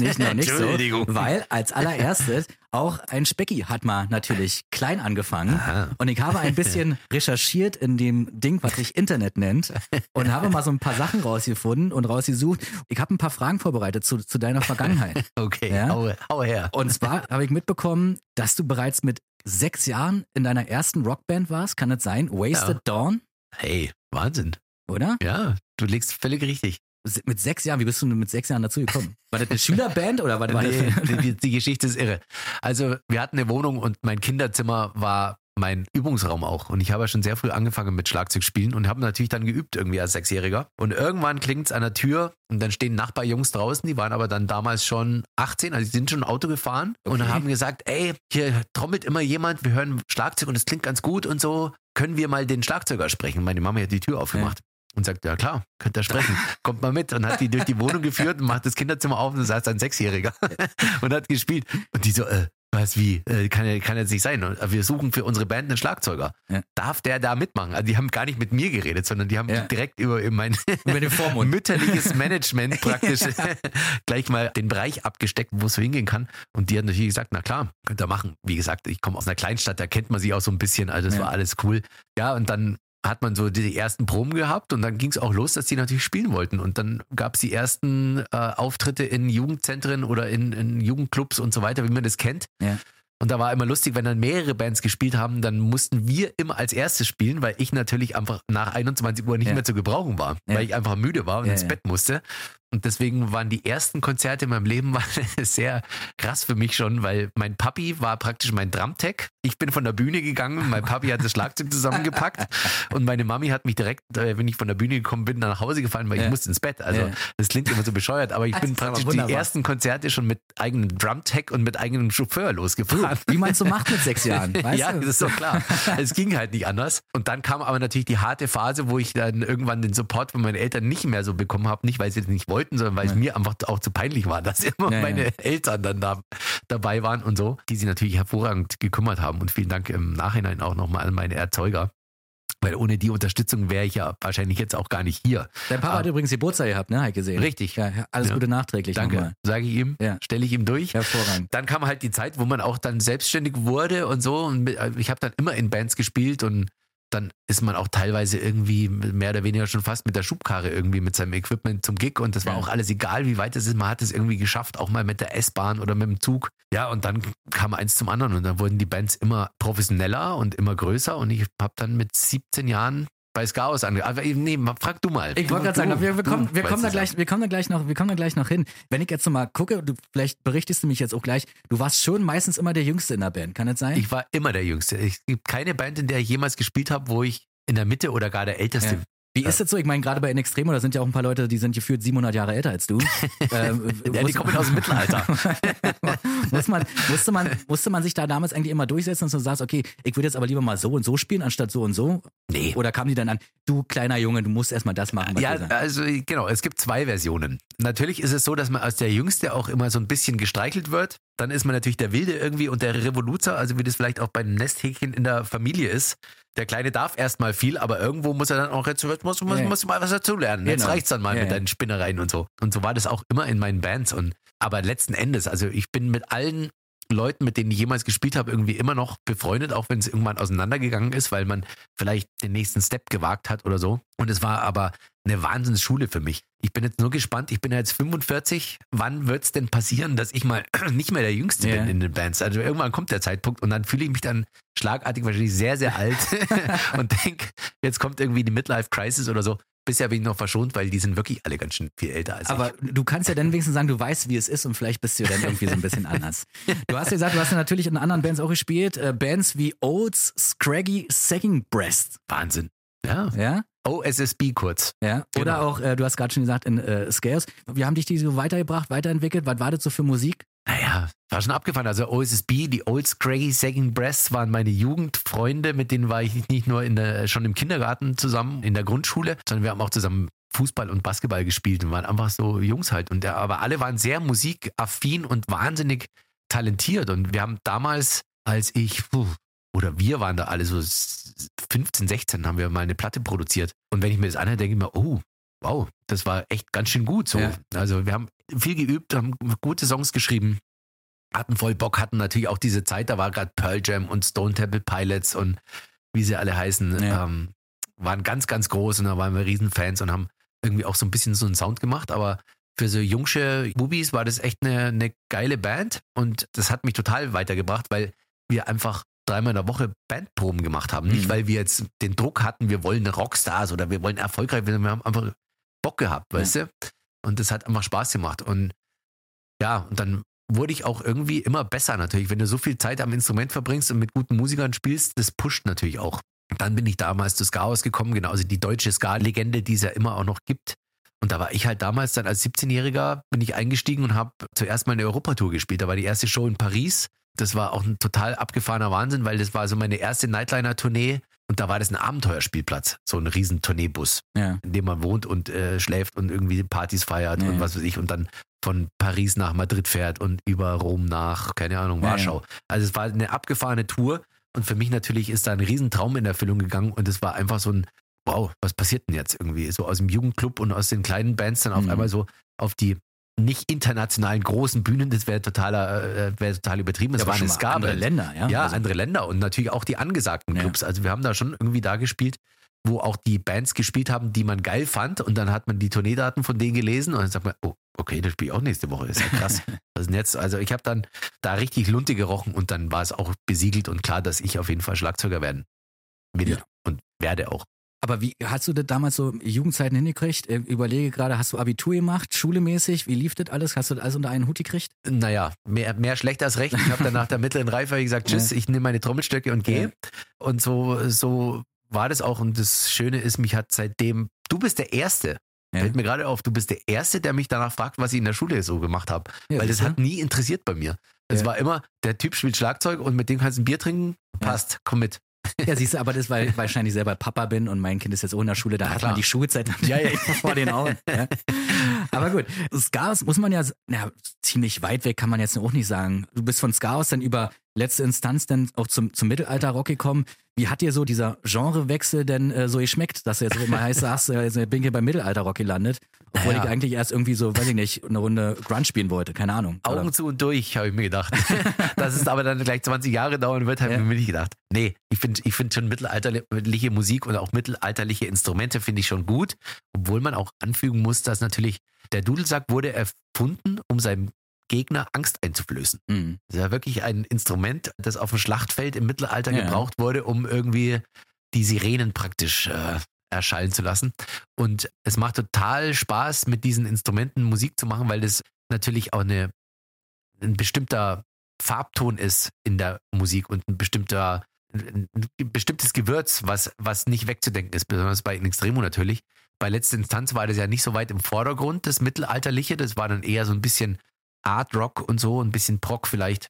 Speaker 1: so. Weil als allererstes auch ein Specki hat mal natürlich klein angefangen. Aha. Und ich habe ein bisschen recherchiert in dem Ding, was sich Internet nennt. Und habe mal so ein paar Sachen rausgefunden und rausgesucht. Ich habe ein paar Fragen vorbereitet zu deiner Vergangenheit.
Speaker 2: Okay, ja? hau her.
Speaker 1: Und zwar habe ich mitbekommen, dass du bereits mit 6 Jahren in deiner ersten Rockband warst. Kann das sein? Wasted Dawn?
Speaker 2: Hey, Wahnsinn.
Speaker 1: Oder?
Speaker 2: Ja, du liegst völlig richtig.
Speaker 1: Mit 6 Jahren, wie bist du mit 6 Jahren dazu gekommen? War das eine Schülerband oder war das
Speaker 2: die Geschichte ist irre. Also wir hatten eine Wohnung und mein Kinderzimmer war mein Übungsraum auch. Und ich habe ja schon sehr früh angefangen mit Schlagzeugspielen und habe natürlich dann geübt irgendwie als 6-Jähriger. Und irgendwann klingt es an der Tür und dann stehen Nachbarjungs draußen, die waren aber dann damals schon 18, also die sind schon Auto gefahren und haben gesagt, ey, hier trommelt immer jemand, wir hören Schlagzeug und es klingt ganz gut und so, können wir mal den Schlagzeuger sprechen? Meine Mama hat die Tür aufgemacht. Ja. Und sagt, ja klar, könnt ihr sprechen. Kommt mal mit. Und hat die durch die Wohnung geführt und macht das Kinderzimmer auf und da saß ein 6-Jähriger und hat gespielt. Und die so, was, wie? Kann jetzt nicht sein. Wir suchen für unsere Band einen Schlagzeuger. Ja. Darf der da mitmachen? Also die haben gar nicht mit mir geredet, sondern die haben direkt über mein mütterliches Management praktisch gleich mal den Bereich abgesteckt, wo es so hingehen kann. Und die hat natürlich gesagt, na klar, könnt ihr machen. Wie gesagt, ich komme aus einer Kleinstadt, da kennt man sich auch so ein bisschen. Also das war alles cool. Ja, und dann hat man so die ersten Proben gehabt und dann ging es auch los, dass die natürlich spielen wollten. Und dann gab es die ersten Auftritte in Jugendzentren oder in Jugendclubs und so weiter, wie man das kennt. Ja. Und da war immer lustig, wenn dann mehrere Bands gespielt haben, dann mussten wir immer als erstes spielen, weil ich natürlich einfach nach 21 Uhr nicht mehr zu gebrauchen war, weil ich einfach müde war und ins Bett musste. Und deswegen waren die ersten Konzerte in meinem Leben sehr krass für mich schon, weil mein Papi war praktisch mein Drumtech. Ich bin von der Bühne gegangen, mein Papi hat das Schlagzeug zusammengepackt und meine Mami hat mich direkt, wenn ich von der Bühne gekommen bin, nach Hause gefahren, weil ich musste ins Bett. Also das klingt immer so bescheuert, aber ich bin praktisch die ersten Konzerte schon mit eigenem Drumtech und mit eigenem Chauffeur losgefahren.
Speaker 1: Wie man es so macht mit 6 Jahren, weißt
Speaker 2: ja,
Speaker 1: du?
Speaker 2: Das ist doch klar. Es ging halt nicht anders. Und dann kam aber natürlich die harte Phase, wo ich dann irgendwann den Support von meinen Eltern nicht mehr so bekommen habe. Nicht, weil sie das nicht wollten, sondern weil es mir einfach auch zu peinlich war, dass immer meine Eltern dann dabei waren und so, die sich natürlich hervorragend gekümmert haben. Und vielen Dank im Nachhinein auch nochmal an meine Erzeuger. Weil ohne die Unterstützung wäre ich ja wahrscheinlich jetzt auch gar nicht hier.
Speaker 1: Dein Papa hat übrigens Geburtstag gehabt, ne? Habe ich gesehen.
Speaker 2: Richtig.
Speaker 1: Ja, alles Gute nachträglich.
Speaker 2: Danke. Sage ich ihm, stelle ich ihm durch.
Speaker 1: Hervorragend.
Speaker 2: Dann kam halt die Zeit, wo man auch dann selbstständig wurde und so. Und ich habe dann immer in Bands gespielt und dann ist man auch teilweise irgendwie mehr oder weniger schon fast mit der Schubkarre irgendwie mit seinem Equipment zum Gig und das war auch alles egal, wie weit es ist. Man hat es irgendwie geschafft, auch mal mit der S-Bahn oder mit dem Zug. Ja, und dann kam eins zum anderen und dann wurden die Bands immer professioneller und immer größer und ich habe dann mit 17 Jahren bei Skaos angefangen. Nee, frag du mal.
Speaker 1: Ich wollte gerade sagen, wir kommen da gleich noch hin. Wenn ich jetzt noch mal gucke, vielleicht berichtest du mich jetzt auch gleich, du warst schon meistens immer der Jüngste in der Band, kann das sein?
Speaker 2: Ich war immer der Jüngste. Es gibt keine Band, in der ich jemals gespielt habe, wo ich in der Mitte oder gar der Älteste
Speaker 1: Wie ist das so? Ich meine, gerade bei In Extremo, da sind ja auch ein paar Leute, die sind gefühlt 700 Jahre älter als du.
Speaker 2: Ja, die kommen aus dem Mittelalter.
Speaker 1: musste man sich da damals eigentlich immer durchsetzen, dass du sagst, okay, ich würde jetzt aber lieber mal so und so spielen, anstatt so und so?
Speaker 2: Nee.
Speaker 1: Oder kamen die dann an, du kleiner Junge, du musst erstmal das machen?
Speaker 2: Ja, also genau, es gibt 2 Versionen. Natürlich ist es so, dass man als der Jüngste auch immer so ein bisschen gestreichelt wird. Dann ist man natürlich der Wilde irgendwie und der Revoluzer, also wie das vielleicht auch bei einem Nesthäkchen in der Familie ist. Der Kleine darf erstmal viel, aber irgendwo muss er dann auch, jetzt muss mal was dazulernen. Jetzt reicht's dann mal mit deinen Spinnereien und so. Und so war das auch immer in meinen Bands. Aber letzten Endes, also ich bin mit allen Leuten, mit denen ich jemals gespielt habe, irgendwie immer noch befreundet, auch wenn es irgendwann auseinandergegangen ist, weil man vielleicht den nächsten Step gewagt hat oder so. Und es war aber eine Wahnsinnsschule für mich. Ich bin jetzt nur gespannt, ich bin ja jetzt 45, wann wird es denn passieren, dass ich mal nicht mehr der Jüngste bin in den Bands? Also irgendwann kommt der Zeitpunkt und dann fühle ich mich dann schlagartig wahrscheinlich sehr, sehr alt und denke, jetzt kommt irgendwie die Midlife-Crisis oder so. Bisher bin ich noch verschont, weil die sind wirklich alle ganz schön viel älter als ich.
Speaker 1: Aber du kannst ja dann wenigstens sagen, du weißt, wie es ist und vielleicht bist du ja dann irgendwie so ein bisschen anders. Du hast ja gesagt, du hast ja natürlich in anderen Bands auch gespielt. Bands wie Oates, Scraggy, Second Breast.
Speaker 2: Wahnsinn. Ja.
Speaker 1: Ja?
Speaker 2: OSSB kurz.
Speaker 1: Ja. Oder
Speaker 2: Genau.
Speaker 1: auch, du hast gerade schon gesagt, in Scales. Wie haben dich die so weitergebracht, weiterentwickelt? Was war das so für Musik?
Speaker 2: Naja, war schon abgefahren. Also OSSB, die Old Scraggy Second Breasts waren meine Jugendfreunde, mit denen war ich nicht nur schon im Kindergarten zusammen, in der Grundschule, sondern wir haben auch zusammen Fußball und Basketball gespielt und waren einfach so Jungs halt. Aber alle waren sehr musikaffin und wahnsinnig talentiert. Und wir haben damals, wir waren da alle so 15, 16, haben wir mal eine Platte produziert. Und wenn ich mir das anhöre, denke ich mir, oh, wow, das war echt ganz schön gut so. Ja. Also wir haben viel geübt, haben gute Songs geschrieben, hatten voll Bock, hatten natürlich auch diese Zeit, da war gerade Pearl Jam und Stone Temple Pilots und wie sie alle heißen, waren ganz, ganz groß und da waren wir Riesenfans und haben irgendwie auch so ein bisschen so einen Sound gemacht, aber für so jungsche Bubis war das echt eine geile Band und das hat mich total weitergebracht, weil wir einfach 3-mal in der Woche Bandproben gemacht haben. Nicht, weil wir jetzt den Druck hatten, wir wollen Rockstars oder wir wollen erfolgreich werden, wir haben einfach Bock gehabt, weißt du? Und das hat einfach Spaß gemacht. Und ja, und dann wurde ich auch irgendwie immer besser natürlich. Wenn du so viel Zeit am Instrument verbringst und mit guten Musikern spielst, das pusht natürlich auch. Und dann bin ich damals zu Ska-Haus gekommen, genauso die deutsche Ska-Legende, die es ja immer auch noch gibt. Und da war ich halt damals dann als 17-Jähriger, bin ich eingestiegen und habe zuerst mal eine Europatour gespielt. Da war die erste Show in Paris. Das war auch ein total abgefahrener Wahnsinn, weil das war so meine erste Nightliner-Tournee und da war das ein Abenteuerspielplatz, so ein riesen Tourneebus, in dem man wohnt und schläft und irgendwie Partys feiert und was weiß ich und dann von Paris nach Madrid fährt und über Rom nach, keine Ahnung, Warschau. Also es war eine abgefahrene Tour und für mich natürlich ist da ein Riesentraum in Erfüllung gegangen und es war einfach so ein, wow, was passiert denn jetzt irgendwie? So aus dem Jugendclub und aus den kleinen Bands dann auf einmal so auf die nicht internationalen großen Bühnen, das wäre total übertrieben. Es waren
Speaker 1: andere Länder, ja.
Speaker 2: Ja, also andere Länder und natürlich auch die angesagten Clubs. Also wir haben da schon irgendwie da gespielt, wo auch die Bands gespielt haben, die man geil fand und dann hat man die Tourneedaten von denen gelesen und dann sagt man, oh, okay, das spiele ich auch nächste Woche, ist ja krass. Was ist denn jetzt? Also ich habe dann da richtig Lunte gerochen und dann war es auch besiegelt und klar, dass ich auf jeden Fall Schlagzeuger werden will und werde auch.
Speaker 1: Aber wie hast du das damals so Jugendzeiten hingekriegt? Überlege gerade, hast du Abitur gemacht, schulemäßig? Wie lief das alles? Hast du das alles unter einen Hut gekriegt?
Speaker 2: Naja, mehr schlecht als recht. Ich habe dann nach der mittleren Reife gesagt, tschüss, ich nehme meine Trommelstöcke und gehe. Und so war das auch. Und das Schöne ist, mich hat seitdem, du bist der Erste, fällt mir gerade auf, du bist der Erste, der mich danach fragt, was ich in der Schule so gemacht habe. Ja, weil das hat nie interessiert bei mir. Es war immer, der Typ spielt Schlagzeug und mit dem kannst du ein Bier trinken, passt, komm mit.
Speaker 1: Ja, siehst du, aber das, weil ich wahrscheinlich selber Papa bin und mein Kind ist jetzt auch in der Schule, da hat man die Schulzeit vor den Augen. Ja. Aber gut, Ska muss man ja, ziemlich weit weg kann man jetzt auch nicht sagen. Du bist von Ska dann über letzte Instanz dann auch zum Mittelalter-Rock gekommen. Wie hat dir so dieser Genrewechsel denn so geschmeckt, dass du jetzt immer heißt, jetzt bin ich hier beim Mittelalter-Rock gelandet, obwohl ich eigentlich erst irgendwie so, weiß ich nicht, eine Runde Grunge spielen wollte, keine Ahnung.
Speaker 2: Augen zu und durch, habe ich mir gedacht. Dass es aber dann gleich 20 Jahre dauern wird, habe ich mir nicht gedacht. Nee, ich finde schon mittelalterliche Musik und auch mittelalterliche Instrumente finde ich schon gut, obwohl man auch anfügen muss, dass natürlich der Dudelsack wurde erfunden, um seinem Gegner Angst einzuflößen. Das ist ja wirklich ein Instrument, das auf dem Schlachtfeld im Mittelalter gebraucht wurde, um irgendwie die Sirenen praktisch erschallen zu lassen. Und es macht total Spaß, mit diesen Instrumenten Musik zu machen, weil das natürlich auch ein bestimmter Farbton ist in der Musik und ein bestimmter ein bestimmtes Gewürz, was nicht wegzudenken ist, besonders bei In Extremo natürlich. Bei Letzter Instanz war das ja nicht so weit im Vordergrund, das Mittelalterliche. Das war dann eher so ein bisschen Art Rock und so, ein bisschen Prog vielleicht.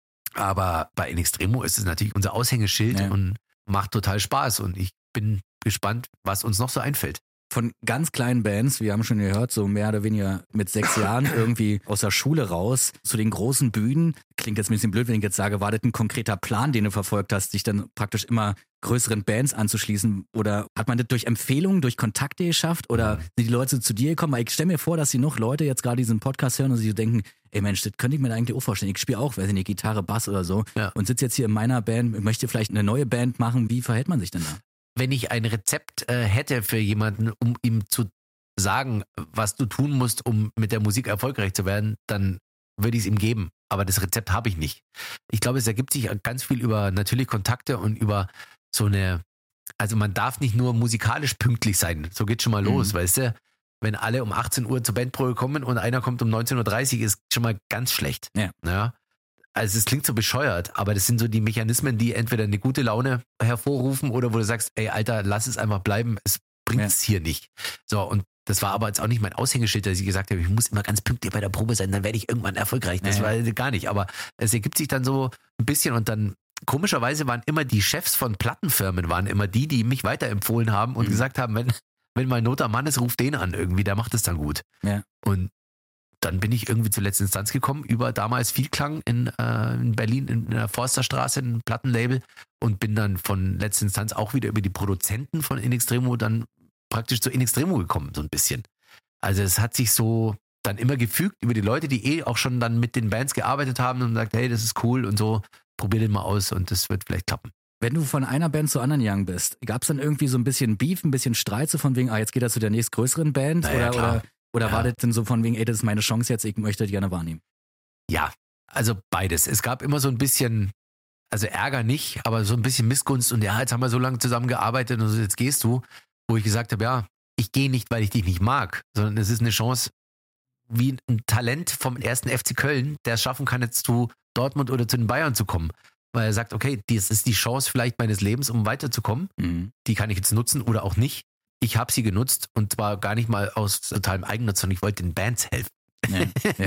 Speaker 2: Aber bei In Extremo ist es natürlich unser Aushängeschild und macht total Spaß. Und ich bin gespannt, was uns noch so einfällt.
Speaker 1: Von ganz kleinen Bands, wir haben schon gehört, so mehr oder weniger mit 6 Jahren irgendwie aus der Schule raus, zu den großen Bühnen. Klingt jetzt ein bisschen blöd, wenn ich jetzt sage, war das ein konkreter Plan, den du verfolgt hast, dich dann praktisch immer größeren Bands anzuschließen? Oder hat man das durch Empfehlungen, durch Kontakte geschafft? Oder sind die Leute zu dir gekommen? Weil ich stelle mir vor, dass sie noch Leute jetzt gerade diesen Podcast hören und sich denken, ey Mensch, das könnte ich mir eigentlich auch vorstellen. Ich spiele auch, weiß ich nicht, Gitarre, Bass oder so und sitze jetzt hier in meiner Band, möchte vielleicht eine neue Band machen. Wie verhält man sich denn da?
Speaker 2: Wenn ich ein Rezept hätte für jemanden, um ihm zu sagen, was du tun musst, um mit der Musik erfolgreich zu werden, dann würde ich es ihm geben. Aber das Rezept habe ich nicht. Ich glaube, es ergibt sich ganz viel über natürlich Kontakte und über so eine, also man darf nicht nur musikalisch pünktlich sein. So geht schon mal los, weißt du? Wenn alle um 18 Uhr zur Bandprobe kommen und einer kommt um 19.30 Uhr, ist schon mal ganz schlecht. Ja. Also es klingt so bescheuert, aber das sind so die Mechanismen, die entweder eine gute Laune hervorrufen oder wo du sagst, ey Alter, lass es einfach bleiben, es bringt es hier nicht. So, und das war aber jetzt auch nicht mein Aushängeschild, dass ich gesagt habe, ich muss immer ganz pünktlich bei der Probe sein, dann werde ich irgendwann erfolgreich. Das war gar nicht, aber es ergibt sich dann so ein bisschen und dann komischerweise waren immer die Chefs von Plattenfirmen, waren immer die mich weiterempfohlen haben und gesagt haben, wenn mal Not am Mann ist, ruf den an irgendwie, der macht es dann gut.
Speaker 1: Ja.
Speaker 2: Und dann bin ich irgendwie zur Letzten Instanz gekommen, über damals Vielklang in Berlin, in der Forsterstraße, ein Plattenlabel und bin dann von Letzter Instanz auch wieder über die Produzenten von In Extremo dann praktisch zu In Extremo gekommen, so ein bisschen. Also es hat sich so dann immer gefügt über die Leute, die auch schon dann mit den Bands gearbeitet haben und gesagt, hey, das ist cool und so, probier den mal aus und das wird vielleicht klappen.
Speaker 1: Wenn du von einer Band zur anderen gegangen bist, gab es dann irgendwie so ein bisschen Beef, ein bisschen Streit, so von wegen, jetzt geht er zu der nächstgrößeren Band oder war das denn so von wegen, ey, das ist meine Chance jetzt, ich möchte das gerne wahrnehmen?
Speaker 2: Ja, also beides. Es gab immer so ein bisschen, also Ärger nicht, aber so ein bisschen Missgunst und jetzt haben wir so lange zusammengearbeitet und jetzt gehst du, wo ich gesagt habe, ich gehe nicht, weil ich dich nicht mag, sondern es ist eine Chance, wie ein Talent vom 1. FC Köln, der es schaffen kann, jetzt zu Dortmund oder zu den Bayern zu kommen. Weil er sagt, okay, das ist die Chance vielleicht meines Lebens, um weiterzukommen. Die kann ich jetzt nutzen oder auch nicht. Ich habe sie genutzt und zwar gar nicht mal aus totalem Eigennutz, sondern ich wollte den Bands helfen.
Speaker 1: Ja.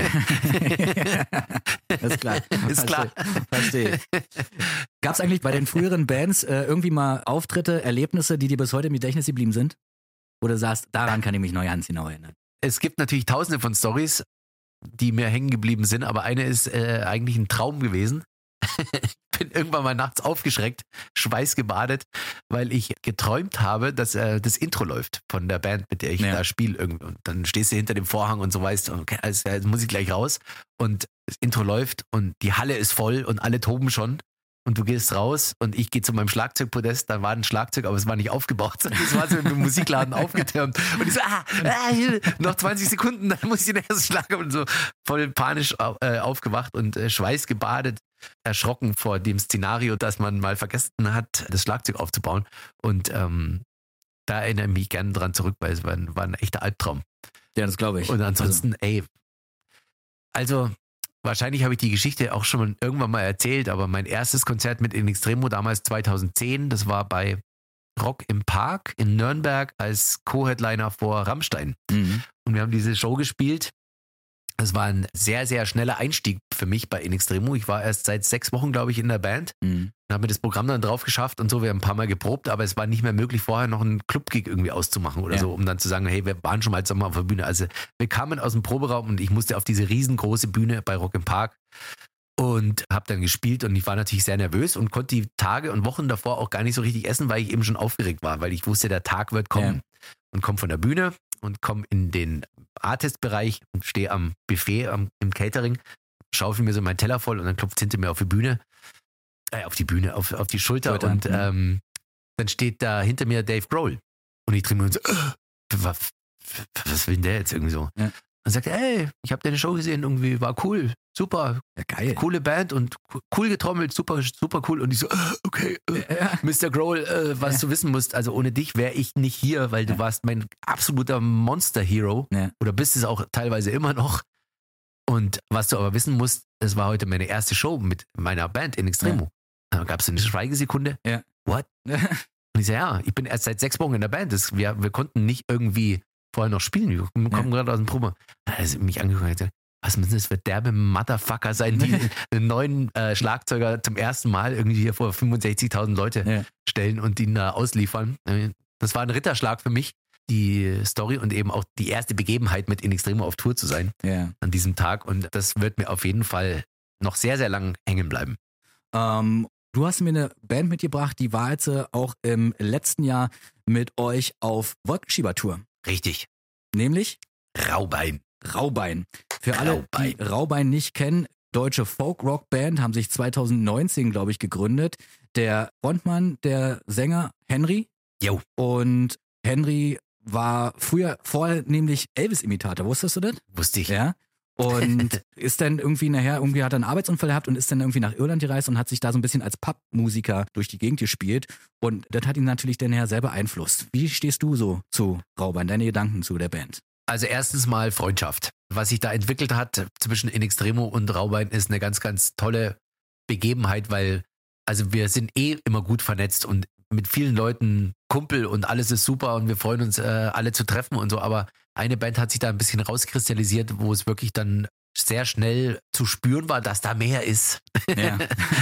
Speaker 1: Ist klar.
Speaker 2: Ist klar.
Speaker 1: Verstehe. Gab es eigentlich bei den früheren Bands irgendwie mal Auftritte, Erlebnisse, die dir bis heute im Gedächtnis geblieben sind? Oder sagst, daran kann ich mich neu ganz genau erinnern?
Speaker 2: Es gibt natürlich tausende von Storys, die mir hängen geblieben sind, aber eine ist eigentlich ein Traum gewesen. Ich bin irgendwann mal nachts aufgeschreckt, schweißgebadet, weil ich geträumt habe, dass das Intro läuft von der Band, mit der ich da spiele. Und dann stehst du hinter dem Vorhang und so weißt, okay, also muss ich gleich raus. Und das Intro läuft und die Halle ist voll und alle toben schon. Und du gehst raus und ich gehe zu meinem Schlagzeugpodest, da war ein Schlagzeug, aber es war nicht aufgebaut, sondern es war so im Musikladen aufgetürmt. Und ich so, hier, noch 20 Sekunden, dann muss ich den ersten Schlag haben. Und so voll panisch aufgewacht und schweißgebadet, erschrocken vor dem Szenario, dass man mal vergessen hat, das Schlagzeug aufzubauen. Und da erinnere ich mich gerne dran zurück, weil es war ein echter Albtraum.
Speaker 1: Ja, das glaube ich.
Speaker 2: Und ansonsten, also wahrscheinlich habe ich die Geschichte auch schon irgendwann mal erzählt, aber mein erstes Konzert mit In Extremo damals 2010, das war bei Rock im Park in Nürnberg als Co-Headliner vor Rammstein. Und wir haben diese Show gespielt. Das war ein sehr, sehr schneller Einstieg für mich bei In Extremo. Ich war erst seit 6 Wochen, glaube ich, in der Band. Habe mir das Programm dann drauf geschafft und so. Wir haben ein paar Mal geprobt, aber es war nicht mehr möglich, vorher noch einen Club-Gig irgendwie auszumachen oder so, um dann zu sagen, hey, wir waren schon mal zusammen auf der Bühne. Also wir kamen aus dem Proberaum und ich musste auf diese riesengroße Bühne bei Rock im Park und habe dann gespielt und ich war natürlich sehr nervös und konnte die Tage und Wochen davor auch gar nicht so richtig essen, weil ich eben schon aufgeregt war, weil ich wusste, der Tag wird kommen. Und komme von der Bühne und komme in den Artist-Bereich und stehe am Buffet, im Catering, schaufel mir so meinen Teller voll und dann klopft es hinter mir auf die Schulter und dann steht da hinter mir Dave Grohl und ich drehe mir und so, was will denn der jetzt irgendwie so? Ja. Dann sagt er, hey, ich habe deine Show gesehen, irgendwie war cool, super,
Speaker 1: geil,
Speaker 2: coole Band und cool getrommelt, super, super cool. Und ich so, okay, Mr. Grohl, was du wissen musst, also ohne dich wäre ich nicht hier, weil du warst mein absoluter Monster-Hero oder bist es auch teilweise immer noch. Und was du aber wissen musst, es war heute meine erste Show mit meiner Band In Extremo. Dann gab es eine Schweigesekunde.
Speaker 1: Ja.
Speaker 2: What? Und ich so, ja, ich bin erst seit 6 Wochen in der Band. Wir konnten nicht irgendwie vorher noch spielen. Wir kommen gerade aus dem Probe. Da hat mich angeguckt und gesagt, was müssen das für derbe Motherfucker sein, die einen neuen Schlagzeuger zum ersten Mal irgendwie hier vor 65.000 Leute stellen und ihn da ausliefern. Das war ein Ritterschlag für mich, die Story und eben auch die erste Begebenheit mit In Extremo auf Tour zu sein an diesem Tag. Und das wird mir auf jeden Fall noch sehr, sehr lang hängen bleiben.
Speaker 1: Du hast mir eine Band mitgebracht, die war jetzt auch im letzten Jahr mit euch auf Wolkenschieber-Tour.
Speaker 2: Richtig.
Speaker 1: Nämlich?
Speaker 2: Raubein.
Speaker 1: Für alle, die Raubein nicht kennen, deutsche Folk-Rock-Band, haben sich 2019, glaube ich, gegründet. Der Frontmann, der Sänger Henry.
Speaker 2: Jo.
Speaker 1: Und Henry war vorher nämlich Elvis-Imitator. Wusstest du das?
Speaker 2: Wusste ich.
Speaker 1: Ja. Und ist dann irgendwie hat er einen Arbeitsunfall gehabt und ist dann irgendwie nach Irland gereist und hat sich da so ein bisschen als Pub-Musiker durch die Gegend gespielt. Und das hat ihn natürlich dann sehr beeinflusst. Wie stehst du so zu Raubein, deine Gedanken zu der Band?
Speaker 2: Also erstens mal Freundschaft. Was sich da entwickelt hat zwischen In Extremo und Raubein ist eine ganz, ganz tolle Begebenheit, weil also wir sind immer gut vernetzt und mit vielen Leuten Kumpel und alles ist super und wir freuen uns alle zu treffen und so, aber eine Band hat sich da ein bisschen rauskristallisiert, wo es wirklich dann sehr schnell zu spüren war, dass da mehr ist.
Speaker 1: Ja.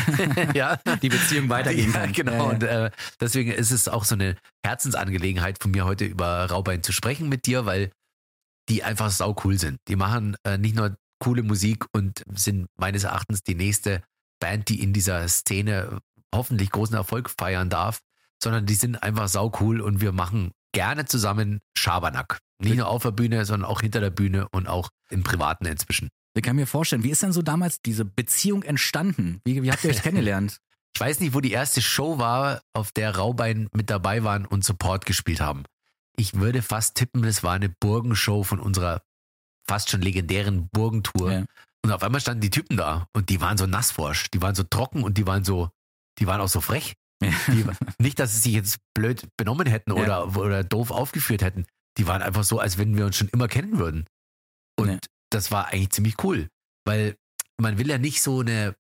Speaker 2: Ja.
Speaker 1: Die Beziehung weitergehen kann.
Speaker 2: Ja, genau. Ja. Und deswegen ist es auch so eine Herzensangelegenheit von mir, heute über Raubein zu sprechen mit dir, weil die einfach sau cool sind. Die machen nicht nur coole Musik und sind meines Erachtens die nächste Band, die in dieser Szene hoffentlich großen Erfolg feiern darf, sondern die sind einfach sau cool und wir machen gerne zusammen Schabernack. Nicht nur auf der Bühne, sondern auch hinter der Bühne und auch im Privaten inzwischen.
Speaker 1: Ich kann mir vorstellen, wie ist denn so damals diese Beziehung entstanden? Wie habt ihr euch kennengelernt?
Speaker 2: Ich weiß nicht, wo die erste Show war, auf der Raubein mit dabei waren und Support gespielt haben. Ich würde fast tippen, das war eine Burgenshow von unserer fast schon legendären Burgentour. Ja. Und auf einmal standen die Typen da und die waren so nassforsch, die waren so trocken und die waren auch so frech. Ja. Nicht, dass sie sich jetzt blöd benommen hätten oder doof aufgeführt hätten. Die waren einfach so, als wenn wir uns schon immer kennen würden. Und das war eigentlich ziemlich cool, weil man will ja nicht so eine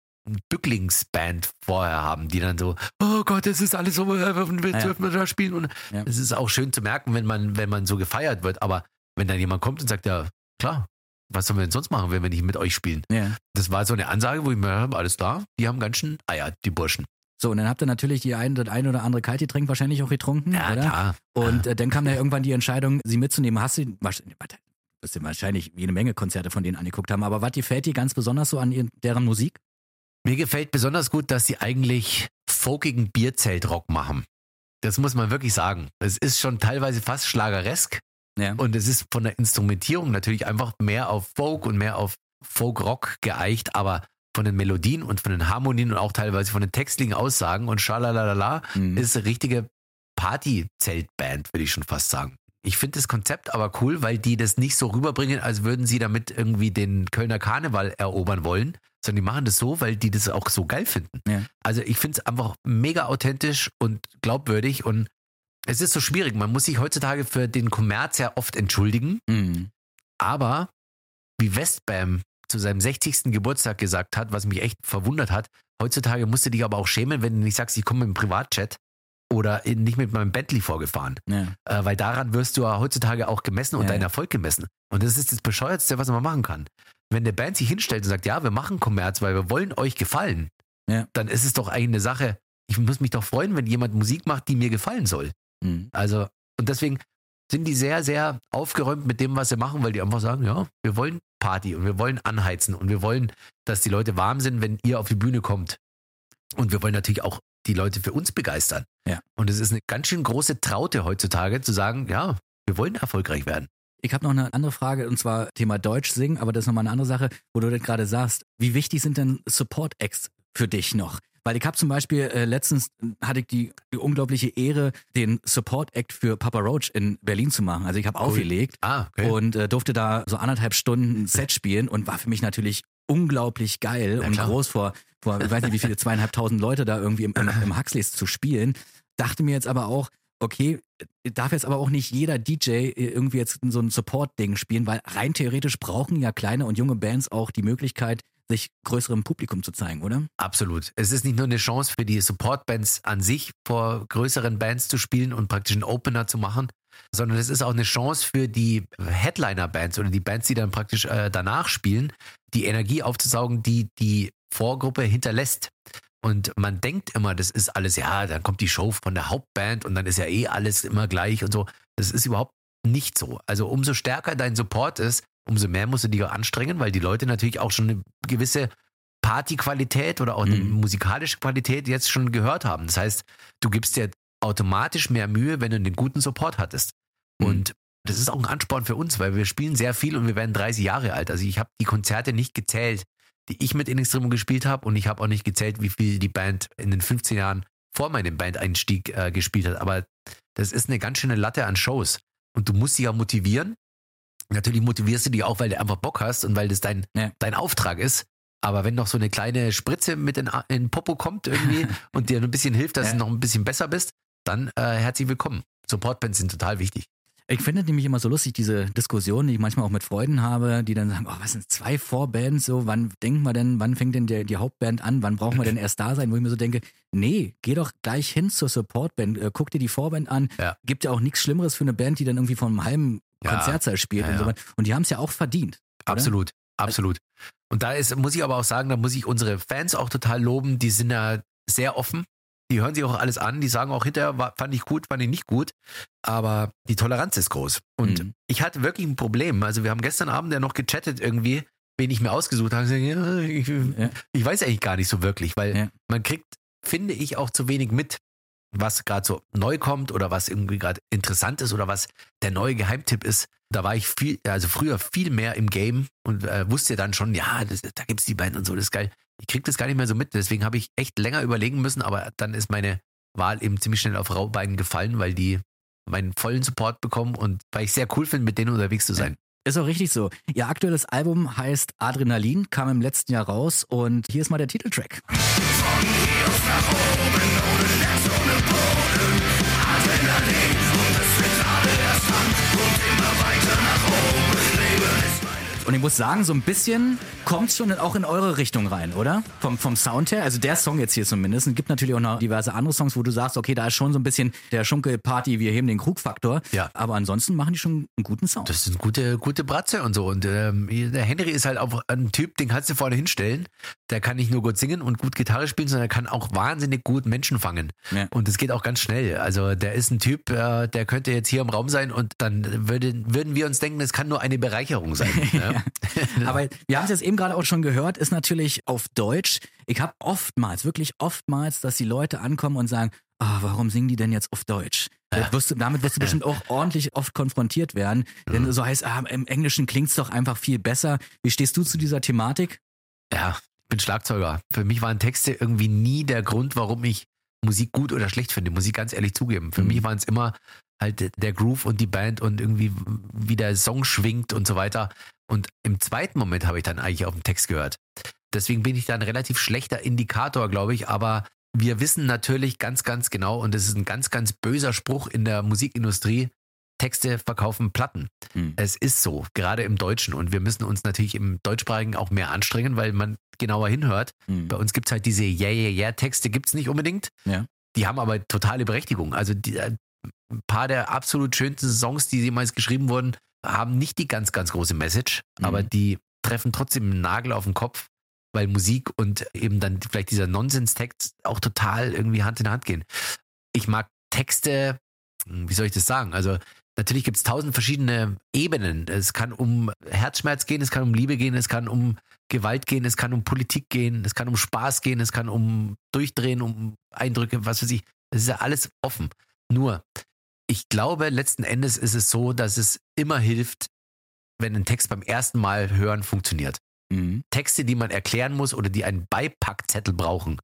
Speaker 2: Bücklingsband vorher haben, die dann so, oh Gott, das ist alles so, wir dürfen da spielen. Und es ist auch schön zu merken, wenn man so gefeiert wird, aber wenn dann jemand kommt und sagt, ja, klar, was sollen wir denn sonst machen, wenn wir nicht mit euch spielen? Ja. Das war so eine Ansage, wo ich mir habe, alles klar, die haben ganz schön Eier, die Burschen.
Speaker 1: So, und dann habt ihr natürlich das ein oder andere Kaltgetränk wahrscheinlich auch getrunken,
Speaker 2: ja,
Speaker 1: oder?
Speaker 2: Klar.
Speaker 1: Und dann kam ja irgendwann die Entscheidung, sie mitzunehmen. Hast du wahrscheinlich jede Menge Konzerte von denen angeguckt haben, aber was gefällt dir ganz besonders so an deren Musik?
Speaker 2: Mir gefällt besonders gut, dass sie eigentlich folkigen Bierzeltrock machen. Das muss man wirklich sagen. Es ist schon teilweise fast schlageresk. Ja. Und es ist von der Instrumentierung natürlich einfach mehr auf Folk und mehr auf Folk-Rock geeicht, aber von den Melodien und von den Harmonien und auch teilweise von den textlichen Aussagen und schalalala ist eine richtige Party-Zeltband, würde ich schon fast sagen. Ich finde das Konzept aber cool, weil die das nicht so rüberbringen, als würden sie damit irgendwie den Kölner Karneval erobern wollen, sondern die machen das so, weil die das auch so geil finden. Ja. Also ich finde es einfach mega authentisch und glaubwürdig und es ist so schwierig. Man muss sich heutzutage für den Kommerz ja oft entschuldigen, aber wie Westbam zu seinem 60. Geburtstag gesagt hat, was mich echt verwundert hat, heutzutage musst du dich aber auch schämen, wenn du nicht sagst, ich komme mit dem Privatjet oder nicht mit meinem Bentley vorgefahren. Ja. Weil daran wirst du ja heutzutage auch gemessen und deinen Erfolg gemessen. Und das ist das Bescheuertste, was man machen kann. Wenn eine Band sich hinstellt und sagt, ja, wir machen Kommerz, weil wir wollen euch gefallen, dann ist es doch eigentlich eine Sache, ich muss mich doch freuen, wenn jemand Musik macht, die mir gefallen soll. Also, und deswegen sind die sehr, sehr aufgeräumt mit dem, was sie machen, weil die einfach sagen, ja, wir wollen Party und wir wollen anheizen und wir wollen, dass die Leute warm sind, wenn ihr auf die Bühne kommt. Und wir wollen natürlich auch die Leute für uns begeistern. Ja. Und es ist eine ganz schön große Traute heutzutage zu sagen, ja, wir wollen erfolgreich werden.
Speaker 1: Ich habe noch eine andere Frage und zwar Thema Deutsch singen, aber das ist nochmal eine andere Sache, wo du das gerade sagst. Wie wichtig sind denn Support-Acts für dich noch? Weil ich habe zum Beispiel letztens hatte ich die unglaubliche Ehre, den Support-Act für Papa Roach in Berlin zu machen. Also ich habe aufgelegt und durfte da so 1,5 Stunden ein Set spielen und war für mich natürlich unglaublich geil und groß vor ich weiß nicht wie viele, 2.500 Leute da irgendwie im Huxleys zu spielen. Dachte mir jetzt aber auch, okay, darf jetzt aber auch nicht jeder DJ irgendwie jetzt so ein Support-Ding spielen, weil rein theoretisch brauchen ja kleine und junge Bands auch die Möglichkeit, sich größerem Publikum zu zeigen, oder?
Speaker 2: Absolut. Es ist nicht nur eine Chance für die Support-Bands an sich, vor größeren Bands zu spielen und praktisch einen Opener zu machen, sondern es ist auch eine Chance für die Headliner-Bands oder die Bands, die dann praktisch danach spielen, die Energie aufzusaugen, die die Vorgruppe hinterlässt. Und man denkt immer, das ist alles, ja, dann kommt die Show von der Hauptband und dann ist ja eh alles immer gleich und so. Das ist überhaupt nicht so. Also umso stärker dein Support ist, umso mehr musst du dich auch anstrengen, weil die Leute natürlich auch schon eine gewisse Partyqualität oder auch eine musikalische Qualität jetzt schon gehört haben. Das heißt, du gibst dir automatisch mehr Mühe, wenn du einen guten Support hattest. Und das ist auch ein Ansporn für uns, weil wir spielen sehr viel und wir werden 30 Jahre alt. Also ich habe die Konzerte nicht gezählt, die ich mit In Extremo gespielt habe, und ich habe auch nicht gezählt, wie viel die Band in den 15 Jahren vor meinem Bandeinstieg gespielt hat. Aber das ist eine ganz schöne Latte an Shows. Und du musst sie ja motivieren. Natürlich motivierst du die auch, weil du einfach Bock hast und weil das dein Auftrag ist. Aber wenn noch so eine kleine Spritze mit in den Popo kommt irgendwie und dir ein bisschen hilft, dass du noch ein bisschen besser bist, dann herzlich willkommen. Supportbands sind total wichtig.
Speaker 1: Ich finde nämlich immer so lustig, diese Diskussion, die ich manchmal auch mit Freunden habe, die dann sagen, oh, was sind 2 Vorbands, so, wann denken wir denn, wann fängt denn die Hauptband an, wann brauchen wir denn erst da sein, wo ich mir so denke, nee, geh doch gleich hin zur Supportband, guck dir die Vorband an, gibt ja auch nichts Schlimmeres für eine Band, die dann irgendwie von einem halben Konzertsaal spielt und so weiter. Und die haben es ja auch verdient. Oder?
Speaker 2: Absolut. Und muss ich aber auch sagen, da muss ich unsere Fans auch total loben, die sind ja sehr offen. Die hören sich auch alles an, die sagen auch hinterher, fand ich gut, fand ich nicht gut, aber die Toleranz ist groß. Und ich hatte wirklich ein Problem, also wir haben gestern Abend ja noch gechattet irgendwie, wen ich mir ausgesucht habe, ich weiß eigentlich gar nicht so wirklich, weil man kriegt, finde ich, auch zu wenig mit, was gerade so neu kommt oder was irgendwie gerade interessant ist oder was der neue Geheimtipp ist. Da war ich früher viel mehr im Game und wusste dann schon, da gibt's die Band und so, das ist geil. Ich krieg das gar nicht mehr so mit, deswegen habe ich echt länger überlegen müssen, aber dann ist meine Wahl eben ziemlich schnell auf Raubeinen gefallen, weil die meinen vollen Support bekommen und weil ich sehr cool finde, mit denen unterwegs zu sein.
Speaker 1: Ist auch richtig so. Ihr aktuelles Album heißt Adrenalin, kam im letzten Jahr raus und hier ist mal der Titeltrack. Von hier aus nach oben, ohne Netz, ohne Boden, Adrenalin und es wird alle erst an und immer weiter nach oben, Leben ist meine. Und ich muss sagen, so ein bisschen kommt es schon auch in eure Richtung rein, oder? Vom Sound her, also der Song jetzt hier zumindest. Es gibt natürlich auch noch diverse andere Songs, wo du sagst, okay, da ist schon so ein bisschen der Schunkelparty, wir heben den Krugfaktor. Ja. Aber ansonsten machen die schon einen guten Sound.
Speaker 2: Das ist eine gute Bratze und so. Und der Henry ist halt auch ein Typ, den kannst du vorne hinstellen. Der kann nicht nur gut singen und gut Gitarre spielen, sondern er kann auch wahnsinnig gut Menschen fangen. Ja. Und das geht auch ganz schnell. Also der ist ein Typ, der könnte jetzt hier im Raum sein und dann würden wir uns denken, es kann nur eine Bereicherung sein. Ja.
Speaker 1: Aber wir haben es jetzt eben gerade auch schon gehört, ist natürlich auf Deutsch. Ich habe wirklich oftmals, dass die Leute ankommen und sagen, warum singen die denn jetzt auf Deutsch? Ja. Damit wirst du bestimmt auch ordentlich oft konfrontiert werden. Denn so heißt, im Englischen klingt es doch einfach viel besser. Wie stehst du zu dieser Thematik?
Speaker 2: Ja, ich bin Schlagzeuger. Für mich waren Texte irgendwie nie der Grund, warum ich Musik gut oder schlecht finde. Muss ich ganz ehrlich zugeben. Für mich waren es immer halt der Groove und die Band und irgendwie wie der Song schwingt und so weiter. Und im zweiten Moment habe ich dann eigentlich auf den Text gehört. Deswegen bin ich da ein relativ schlechter Indikator, glaube ich. Aber wir wissen natürlich ganz, ganz genau, und das ist ein ganz, ganz böser Spruch in der Musikindustrie, Texte verkaufen Platten. Es ist so, gerade im Deutschen. Und wir müssen uns natürlich im Deutschsprachigen auch mehr anstrengen, weil man genauer hinhört. Bei uns gibt es halt diese Texte gibt es nicht unbedingt. Ja. Die haben aber totale Berechtigung. Also ein paar der absolut schönsten Songs, die jemals geschrieben wurden, haben nicht die ganz, ganz große Message, aber die treffen trotzdem einen Nagel auf den Kopf, weil Musik und eben dann vielleicht dieser Nonsens-Text auch total irgendwie Hand in Hand gehen. Ich mag Texte, wie soll ich das sagen? Also natürlich gibt es 1000 verschiedene Ebenen. Es kann um Herzschmerz gehen, es kann um Liebe gehen, es kann um Gewalt gehen, es kann um Politik gehen, es kann um Spaß gehen, es kann um Durchdrehen, um Eindrücke, was weiß ich. Es ist ja alles offen. Nur, ich glaube, letzten Endes ist es so, dass es immer hilft, wenn ein Text beim ersten Mal hören funktioniert. Texte, die man erklären muss oder die einen Beipackzettel brauche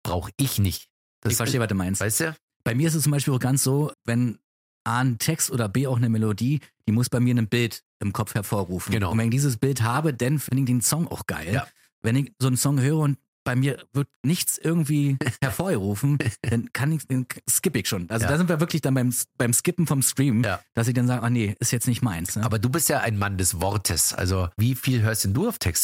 Speaker 2: ich nicht.
Speaker 1: Ich verstehe, was du meinst.
Speaker 2: Weißt du?
Speaker 1: Bei mir ist es zum Beispiel auch ganz so, wenn A ein Text oder B auch eine Melodie, die muss bei mir ein Bild im Kopf hervorrufen. Genau. Und wenn ich dieses Bild habe, dann finde ich den Song auch geil. Ja. Wenn ich so einen Song höre und bei mir wird nichts irgendwie hervorgerufen, dann skippe ich schon. Also da sind wir wirklich dann beim Skippen vom Stream, dass ich dann sage, nee, ist jetzt nicht meins. Ne?
Speaker 2: Aber du bist ja ein Mann des Wortes. Also wie viel hörst denn du auf Texte?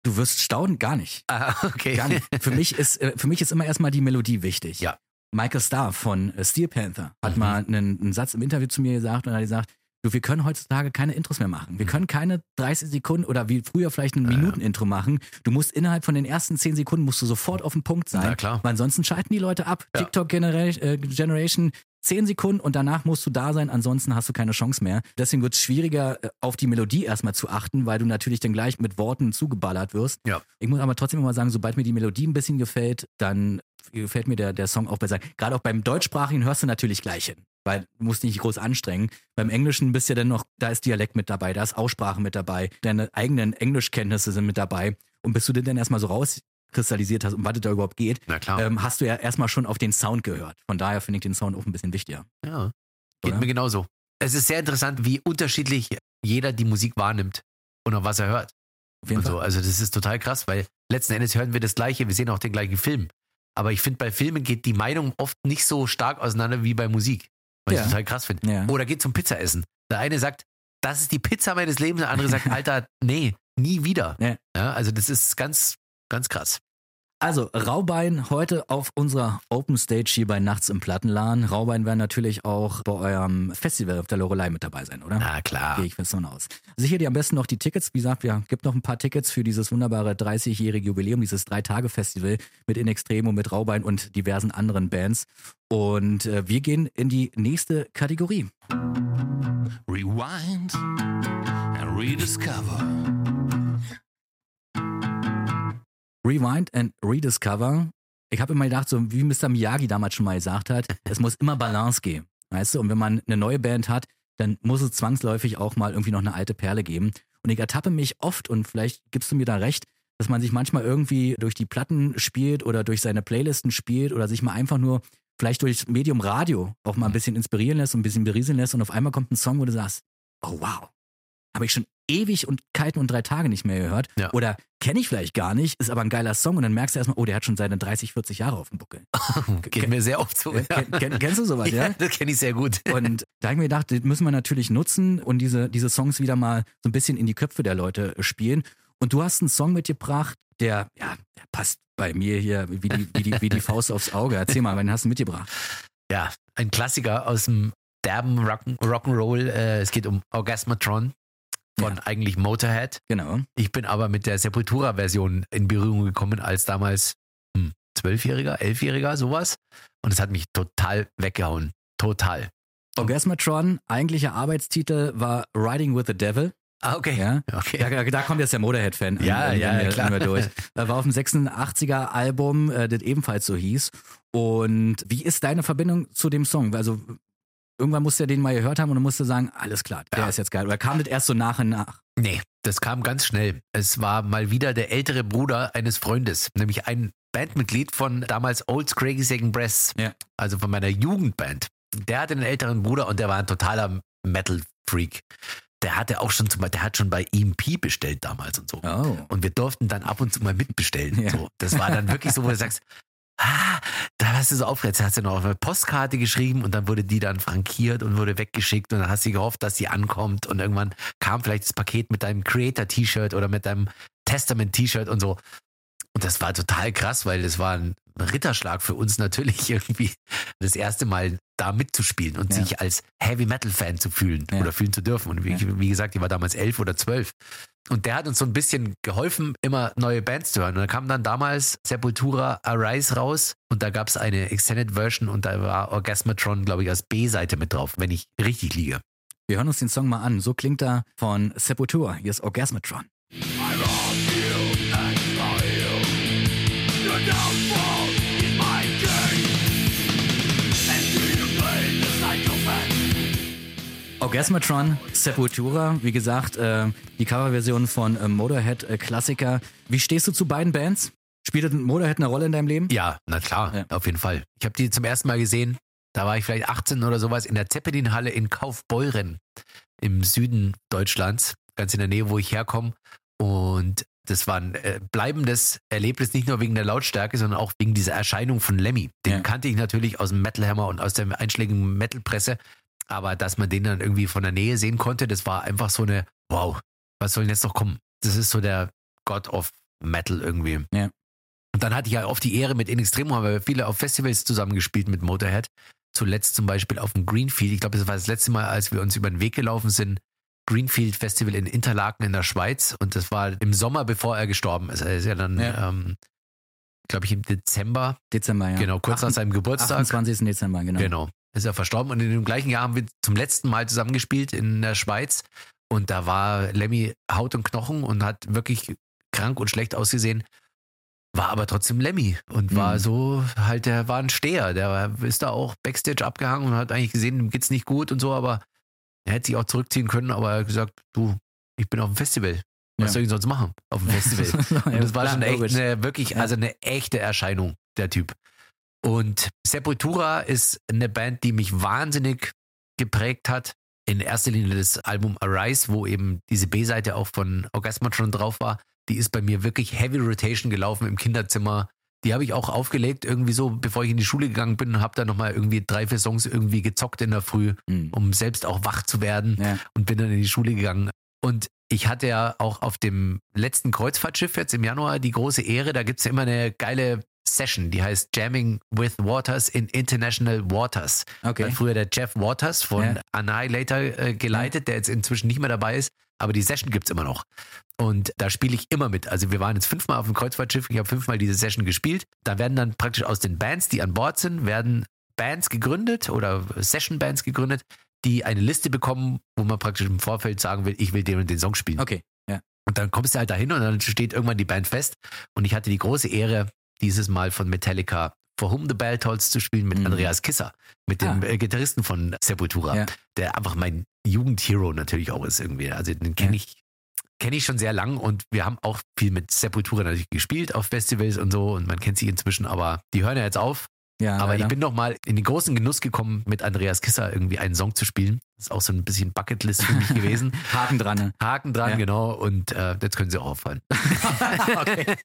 Speaker 1: Du wirst staunen, gar nicht.
Speaker 2: Okay.
Speaker 1: Gar nicht. Für mich ist immer erstmal die Melodie wichtig.
Speaker 2: Ja.
Speaker 1: Michael Starr von Steel Panther hat mal einen Satz im Interview zu mir gesagt und er hat gesagt, du, wir können heutzutage keine Intros mehr machen. Wir können keine 30 Sekunden oder wie früher vielleicht ein Minuten-Intro machen. Du musst innerhalb von den ersten 10 Sekunden musst du sofort auf den Punkt sein.
Speaker 2: Na klar.
Speaker 1: Weil ansonsten schalten die Leute ab.
Speaker 2: Ja.
Speaker 1: TikTok Generation 10 Sekunden und danach musst du da sein, ansonsten hast du keine Chance mehr. Deswegen wird es schwieriger, auf die Melodie erstmal zu achten, weil du natürlich dann gleich mit Worten zugeballert wirst.
Speaker 2: Ja.
Speaker 1: Ich muss aber trotzdem mal sagen, sobald mir die Melodie ein bisschen gefällt, dann gefällt mir der Song auch besser. Gerade auch beim Deutschsprachigen hörst du natürlich gleich hin, weil du musst dich nicht groß anstrengen. Beim Englischen bist du ja dann noch, da ist Dialekt mit dabei, da ist Aussprache mit dabei, deine eigenen Englischkenntnisse sind mit dabei. Und bis du den dann erstmal so rauskristallisiert hast, um was es da überhaupt geht, hast du ja erstmal schon auf den Sound gehört. Von daher finde ich den Sound auch ein bisschen wichtiger.
Speaker 2: Ja, geht
Speaker 1: Oder?
Speaker 2: mir genauso. Es ist sehr interessant, wie unterschiedlich jeder die Musik wahrnimmt und auf was er hört.
Speaker 1: Auf jeden
Speaker 2: Und so.
Speaker 1: Fall.
Speaker 2: Also das ist total krass, weil letzten Endes hören wir das Gleiche, wir sehen auch den gleichen Film. Aber ich finde, bei Filmen geht die Meinung oft nicht so stark auseinander wie bei Musik. Was ich total krass finde.
Speaker 1: Ja.
Speaker 2: Oder geht zum Pizzaessen. Der eine sagt, das ist die Pizza meines Lebens, der andere sagt, Alter, nee, nie wieder.
Speaker 1: Ja.
Speaker 2: Ja, also das ist ganz, ganz krass.
Speaker 1: Also, Rauhbein heute auf unserer Open Stage hier bei Nachts im Plattenladen. Rauhbein werden natürlich auch bei eurem Festival auf der Loreley mit dabei sein, oder?
Speaker 2: Na klar.
Speaker 1: Gehe ich fest davon aus. Sicher dir am besten noch die Tickets. Wie gesagt, gibt noch ein paar Tickets für dieses wunderbare 30-jährige Jubiläum, dieses 3-Tage-Festival mit In Extremo, mit Rauhbein und diversen anderen Bands. Und wir gehen in die nächste Kategorie.
Speaker 3: Rewind and rediscover.
Speaker 1: Rewind and Rediscover. Ich habe immer gedacht, so wie Mr. Miyagi damals schon mal gesagt hat, es muss immer Balance geben. Weißt du? Und wenn man eine neue Band hat, dann muss es zwangsläufig auch mal irgendwie noch eine alte Perle geben. Und ich ertappe mich oft, und vielleicht gibst du mir da recht, dass man sich manchmal irgendwie durch die Platten spielt oder durch seine Playlisten spielt oder sich mal einfach nur vielleicht durchs Medium Radio auch mal ein bisschen inspirieren lässt und ein bisschen berieseln lässt und auf einmal kommt ein Song, wo du sagst, oh wow, habe ich schon ewig und kalten und 3 Tage nicht mehr gehört.
Speaker 2: Ja.
Speaker 1: Oder kenne ich vielleicht gar nicht, ist aber ein geiler Song und dann merkst du erstmal, oh, der hat schon seine 30, 40 Jahre auf dem Buckel.
Speaker 2: Geht mir sehr oft so.
Speaker 1: Kennst du sowas, ja?
Speaker 2: Das kenne ich sehr gut.
Speaker 1: Und da habe ich mir gedacht, das müssen wir natürlich nutzen und diese Songs wieder mal so ein bisschen in die Köpfe der Leute spielen. Und du hast einen Song mitgebracht, der passt bei mir hier wie die Faust aufs Auge. Erzähl mal, wann hast du mitgebracht?
Speaker 2: Ja, ein Klassiker aus dem derben Rock'n'Roll. Es geht um Orgasmatron von eigentlich Motorhead.
Speaker 1: Genau.
Speaker 2: Ich bin aber mit der Sepultura-Version in Berührung gekommen als damals 12-Jähriger, 11-Jähriger, sowas. Und es hat mich total weggehauen. Total.
Speaker 1: Orgasmatron, eigentlicher Arbeitstitel war Riding with the Devil.
Speaker 2: Ah, okay.
Speaker 1: Ja?
Speaker 2: Okay.
Speaker 1: Da kommt jetzt der Motorhead-Fan
Speaker 2: klar.
Speaker 1: durch. War auf dem 86er-Album, das ebenfalls so hieß. Und wie ist deine Verbindung zu dem Song? Also irgendwann musst du ja den mal gehört haben und dann musst du sagen, alles klar, der ist jetzt geil. Oder kam das erst so nach und nach?
Speaker 2: Nee, das kam ganz schnell. Es war mal wieder der ältere Bruder eines Freundes, nämlich ein Bandmitglied von damals Old Crazy Second Breath, also von meiner Jugendband. Der hatte einen älteren Bruder und der war ein totaler Metal-Freak. Der hat schon bei EMP bestellt damals und so.
Speaker 1: Oh.
Speaker 2: Und wir durften dann ab und zu mal mitbestellen. Ja. So. Das war dann wirklich so, wo du sagst, da hast du so aufgeregt, hast du noch auf eine Postkarte geschrieben und dann wurde die dann frankiert und wurde weggeschickt und dann hast du gehofft, dass sie ankommt und irgendwann kam vielleicht das Paket mit deinem Creator-T-Shirt oder mit deinem Testament-T-Shirt und so. Und das war total krass, weil das war ein Ritterschlag für uns natürlich irgendwie das erste Mal da mitzuspielen und sich als Heavy-Metal-Fan zu fühlen oder fühlen zu dürfen. Und wie gesagt, ich war damals 11 oder 12. Und der hat uns so ein bisschen geholfen, immer neue Bands zu hören. Und da kam dann damals Sepultura Arise raus und da gab es eine Extended Version und da war Orgasmatron, glaube ich, als B-Seite mit drauf, wenn ich richtig liege.
Speaker 1: Wir hören uns den Song mal an. So klingt er von Sepultura. Hier ist Orgasmatron. Orgasmatron, Sepultura, wie gesagt, die Coverversion von Motorhead, Klassiker. Wie stehst du zu beiden Bands? Spielt Motorhead eine Rolle in deinem Leben?
Speaker 2: Ja, na klar, auf jeden Fall. Ich habe die zum ersten Mal gesehen, da war ich vielleicht 18 oder sowas, in der Zeppelin-Halle in Kaufbeuren im Süden Deutschlands, ganz in der Nähe, wo ich herkomme. Und das war ein bleibendes Erlebnis, nicht nur wegen der Lautstärke, sondern auch wegen dieser Erscheinung von Lemmy. Den kannte ich natürlich aus dem Metal Hammer und aus der einschlägigen Metal-Presse. Aber dass man den dann irgendwie von der Nähe sehen konnte, das war einfach so eine, wow, was soll denn jetzt noch kommen? Das ist so der God of Metal irgendwie.
Speaker 1: Ja.
Speaker 2: Und dann hatte ich ja oft die Ehre mit In Extremo, haben wir viele auf Festivals zusammengespielt mit Motorhead. Zuletzt zum Beispiel auf dem Greenfield. Ich glaube, das war das letzte Mal, als wir uns über den Weg gelaufen sind. Greenfield Festival in Interlaken in der Schweiz. Und das war im Sommer, bevor er gestorben ist. Er ist ja dann, glaube ich, im Dezember.
Speaker 1: Dezember, ja.
Speaker 2: Genau, kurz nach seinem Geburtstag.
Speaker 1: 28. Dezember, genau.
Speaker 2: Genau, ist er verstorben. Und in dem gleichen Jahr haben wir zum letzten Mal zusammengespielt in der Schweiz. Und da war Lemmy Haut und Knochen und hat wirklich krank und schlecht ausgesehen. War aber trotzdem Lemmy und war so halt, der war ein Steher. Der ist da auch Backstage abgehangen und hat eigentlich gesehen, ihm geht's nicht gut und so, aber er hätte sich auch zurückziehen können, aber er hat gesagt, du, ich bin auf dem Festival. Was soll ich sonst machen auf dem Festival? Und das war schon echt eine echte Erscheinung, der Typ. Und Sepultura ist eine Band, die mich wahnsinnig geprägt hat. In erster Linie das Album Arise, wo eben diese B-Seite auch von Orgasmatron drauf war. Die ist bei mir wirklich Heavy Rotation gelaufen im Kinderzimmer. Die habe ich auch aufgelegt, irgendwie so, bevor ich in die Schule gegangen bin, habe da nochmal irgendwie 3-4 Songs irgendwie gezockt in der Früh, um selbst auch wach zu werden und bin dann in die Schule gegangen. Und ich hatte ja auch auf dem letzten Kreuzfahrtschiff jetzt im Januar die große Ehre, da gibt es ja immer eine geile Session, die heißt Jamming with Waters in International Waters.
Speaker 1: Okay.
Speaker 2: Hat früher der Jeff Waters von Annihilator geleitet, der jetzt inzwischen nicht mehr dabei ist, aber die Session gibt's immer noch. Und da spiele ich immer mit. Also wir waren jetzt 5-mal auf dem Kreuzfahrtschiff, ich habe 5-mal diese Session gespielt. Da werden dann praktisch aus den Bands, die an Bord sind, werden Bands gegründet oder Session-Bands gegründet, die eine Liste bekommen, wo man praktisch im Vorfeld sagen will, ich will den und den Song spielen.
Speaker 1: Okay, ja.
Speaker 2: Und dann kommst du halt dahin und dann steht irgendwann die Band fest. Und ich hatte die große Ehre, dieses Mal von Metallica For Whom the Bell Tolls zu spielen mit Andreas Kisser, mit dem Gitarristen von Sepultura, der einfach mein Jugendhero natürlich auch ist irgendwie. Also den kenne ich schon sehr lang und wir haben auch viel mit Sepultura natürlich gespielt auf Festivals und so und man kennt sie inzwischen, aber die hören ja jetzt auf.
Speaker 1: Ja,
Speaker 2: aber
Speaker 1: leider.
Speaker 2: ich bin noch mal in den großen Genuss gekommen, mit Andreas Kisser irgendwie einen Song zu spielen. Das ist auch so ein bisschen Bucketlist für mich gewesen.
Speaker 1: Haken dran, ne?
Speaker 2: Haken dran, genau. Und jetzt können sie auch auffallen.
Speaker 1: Okay.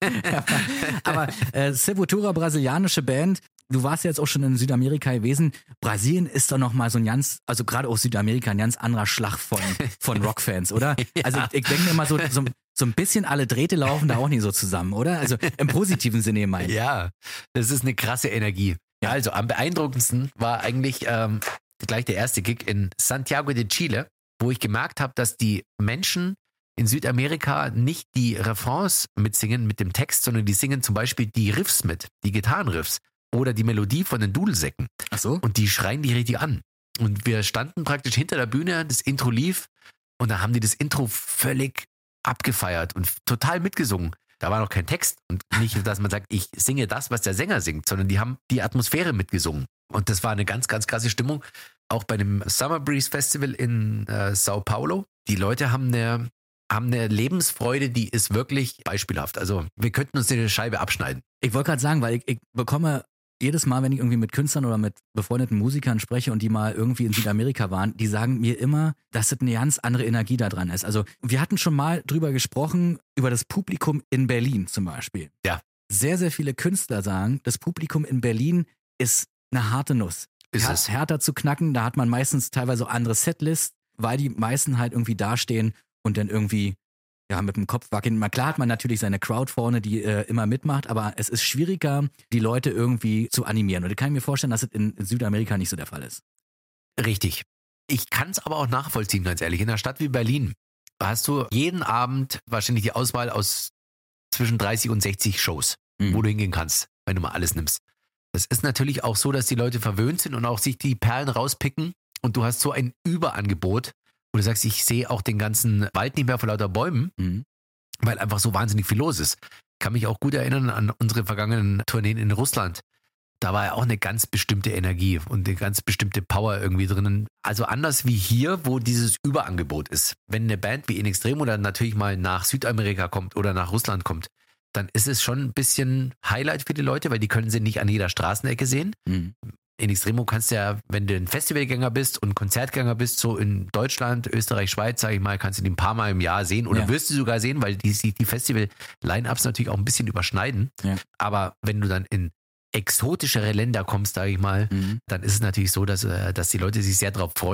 Speaker 1: Aber Sepultura, brasilianische Band. Du warst ja jetzt auch schon in Südamerika gewesen. Brasilien ist doch noch mal so ein ganz, also gerade auch Südamerika, ein ganz anderer Schlag von Rockfans, oder? Also ich denke mir immer so ein bisschen alle Drähte laufen da auch nicht so zusammen, oder? Also im positiven Sinne meine ich.
Speaker 2: Ja, das ist eine krasse Energie. Ja, also am beeindruckendsten war eigentlich gleich der erste Gig in Santiago de Chile, wo ich gemerkt habe, dass die Menschen in Südamerika nicht die Refrains mitsingen mit dem Text, sondern die singen zum Beispiel die Riffs mit, die Gitarrenriffs oder die Melodie von den Dudelsäcken.
Speaker 1: Ach so?
Speaker 2: Und die schreien die richtig an. Und wir standen praktisch hinter der Bühne, das Intro lief und da haben die das Intro völlig abgefeiert und total mitgesungen. Da war noch kein Text und nicht, dass man sagt, ich singe das, was der Sänger singt, sondern die haben die Atmosphäre mitgesungen. Und das war eine ganz, ganz krasse Stimmung. Auch bei dem Summer Breeze Festival in Sao Paulo. Die Leute haben eine Lebensfreude, die ist wirklich beispielhaft. Also wir könnten uns eine Scheibe abschneiden.
Speaker 1: Ich wollte gerade sagen, weil ich bekomme jedes Mal, wenn ich irgendwie mit Künstlern oder mit befreundeten Musikern spreche und die mal irgendwie in Südamerika waren, die sagen mir immer, dass das eine ganz andere Energie da dran ist. Also wir hatten schon mal drüber gesprochen, über das Publikum in Berlin zum Beispiel.
Speaker 2: Ja.
Speaker 1: Sehr, sehr viele Künstler sagen, das Publikum in Berlin ist eine harte Nuss.
Speaker 2: Ist es.
Speaker 1: Härter zu knacken, da hat man meistens teilweise andere Setlists, weil die meisten halt irgendwie dastehen und dann irgendwie mit dem Kopf wackeln. Mal klar hat man natürlich seine Crowd vorne, die immer mitmacht, aber es ist schwieriger, die Leute irgendwie zu animieren. Und ich kann mir vorstellen, dass es in Südamerika nicht so der Fall ist.
Speaker 2: Richtig. Ich kann es aber auch nachvollziehen, ganz ehrlich. In einer Stadt wie Berlin hast du jeden Abend wahrscheinlich die Auswahl aus zwischen 30 und 60 Shows, wo du hingehen kannst, wenn du mal alles nimmst. Das ist natürlich auch so, dass die Leute verwöhnt sind und auch sich die Perlen rauspicken und du hast so ein Überangebot, wo du sagst, ich sehe auch den ganzen Wald nicht mehr vor lauter Bäumen, weil einfach so wahnsinnig viel los ist. Ich kann mich auch gut erinnern an unsere vergangenen Tourneen in Russland. Da war ja auch eine ganz bestimmte Energie und eine ganz bestimmte Power irgendwie drinnen. Also anders wie hier, wo dieses Überangebot ist. Wenn eine Band wie In Extremo dann natürlich mal nach Südamerika kommt oder nach Russland kommt, dann ist es schon ein bisschen Highlight für die Leute, weil die können sie nicht an jeder Straßenecke sehen. In Extremo kannst du ja, wenn du ein Festivalgänger bist und Konzertgänger bist, so in Deutschland, Österreich, Schweiz, sage ich mal, kannst du die ein paar Mal im Jahr sehen oder wirst du sogar sehen, weil die Festival-Line-Ups natürlich auch ein bisschen überschneiden. Ja. Aber wenn du dann in exotischere Länder kommst, sage ich mal, dann ist es natürlich so, dass die Leute sich sehr darauf freuen.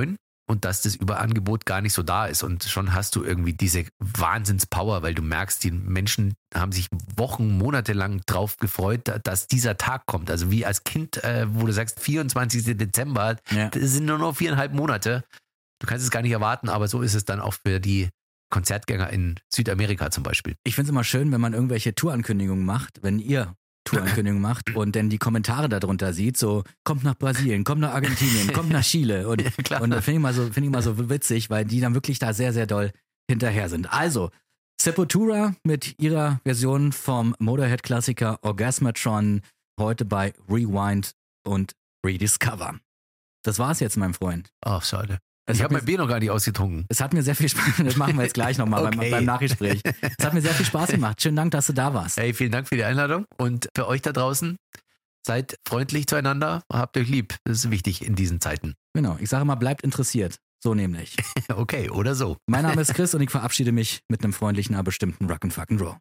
Speaker 2: und dass das Überangebot gar nicht so da ist. Und schon hast du irgendwie diese Wahnsinnspower, weil du merkst, die Menschen haben sich Wochen, Monate lang drauf gefreut, dass dieser Tag kommt. Also wie als Kind, wo du sagst, 24. Dezember, das sind nur noch 4,5 Monate. Du kannst es gar nicht erwarten, aber so ist es dann auch für die Konzertgänger in Südamerika zum Beispiel.
Speaker 1: Ich finde es immer schön, wenn man irgendwelche Tourankündigungen macht, wenn ihr Tourankündigungen macht und dann die Kommentare darunter sieht, so kommt nach Brasilien, kommt nach Argentinien, kommt nach Chile und das finde ich mal so witzig, weil die dann wirklich da sehr, sehr doll hinterher sind. Also, Sepultura mit ihrer Version vom Motorhead-Klassiker Orgasmatron heute bei Rewind und Rediscover. Das war's jetzt, mein Freund.
Speaker 2: Ach, schade. Ich habe mein Bier noch gar nicht ausgetrunken.
Speaker 1: Es hat mir sehr viel Spaß, das machen wir jetzt gleich nochmal beim Nachgespräch. Es hat mir sehr viel Spaß gemacht. Schönen Dank, dass du da warst.
Speaker 2: Hey, vielen Dank für die Einladung und für euch da draußen, seid freundlich zueinander, habt euch lieb. Das ist wichtig in diesen Zeiten.
Speaker 1: Genau, ich sage mal, bleibt interessiert. So nämlich.
Speaker 2: Okay, oder so.
Speaker 1: Mein Name ist Chris und ich verabschiede mich mit einem freundlichen, aber bestimmten Rock'n'Fucking Roll.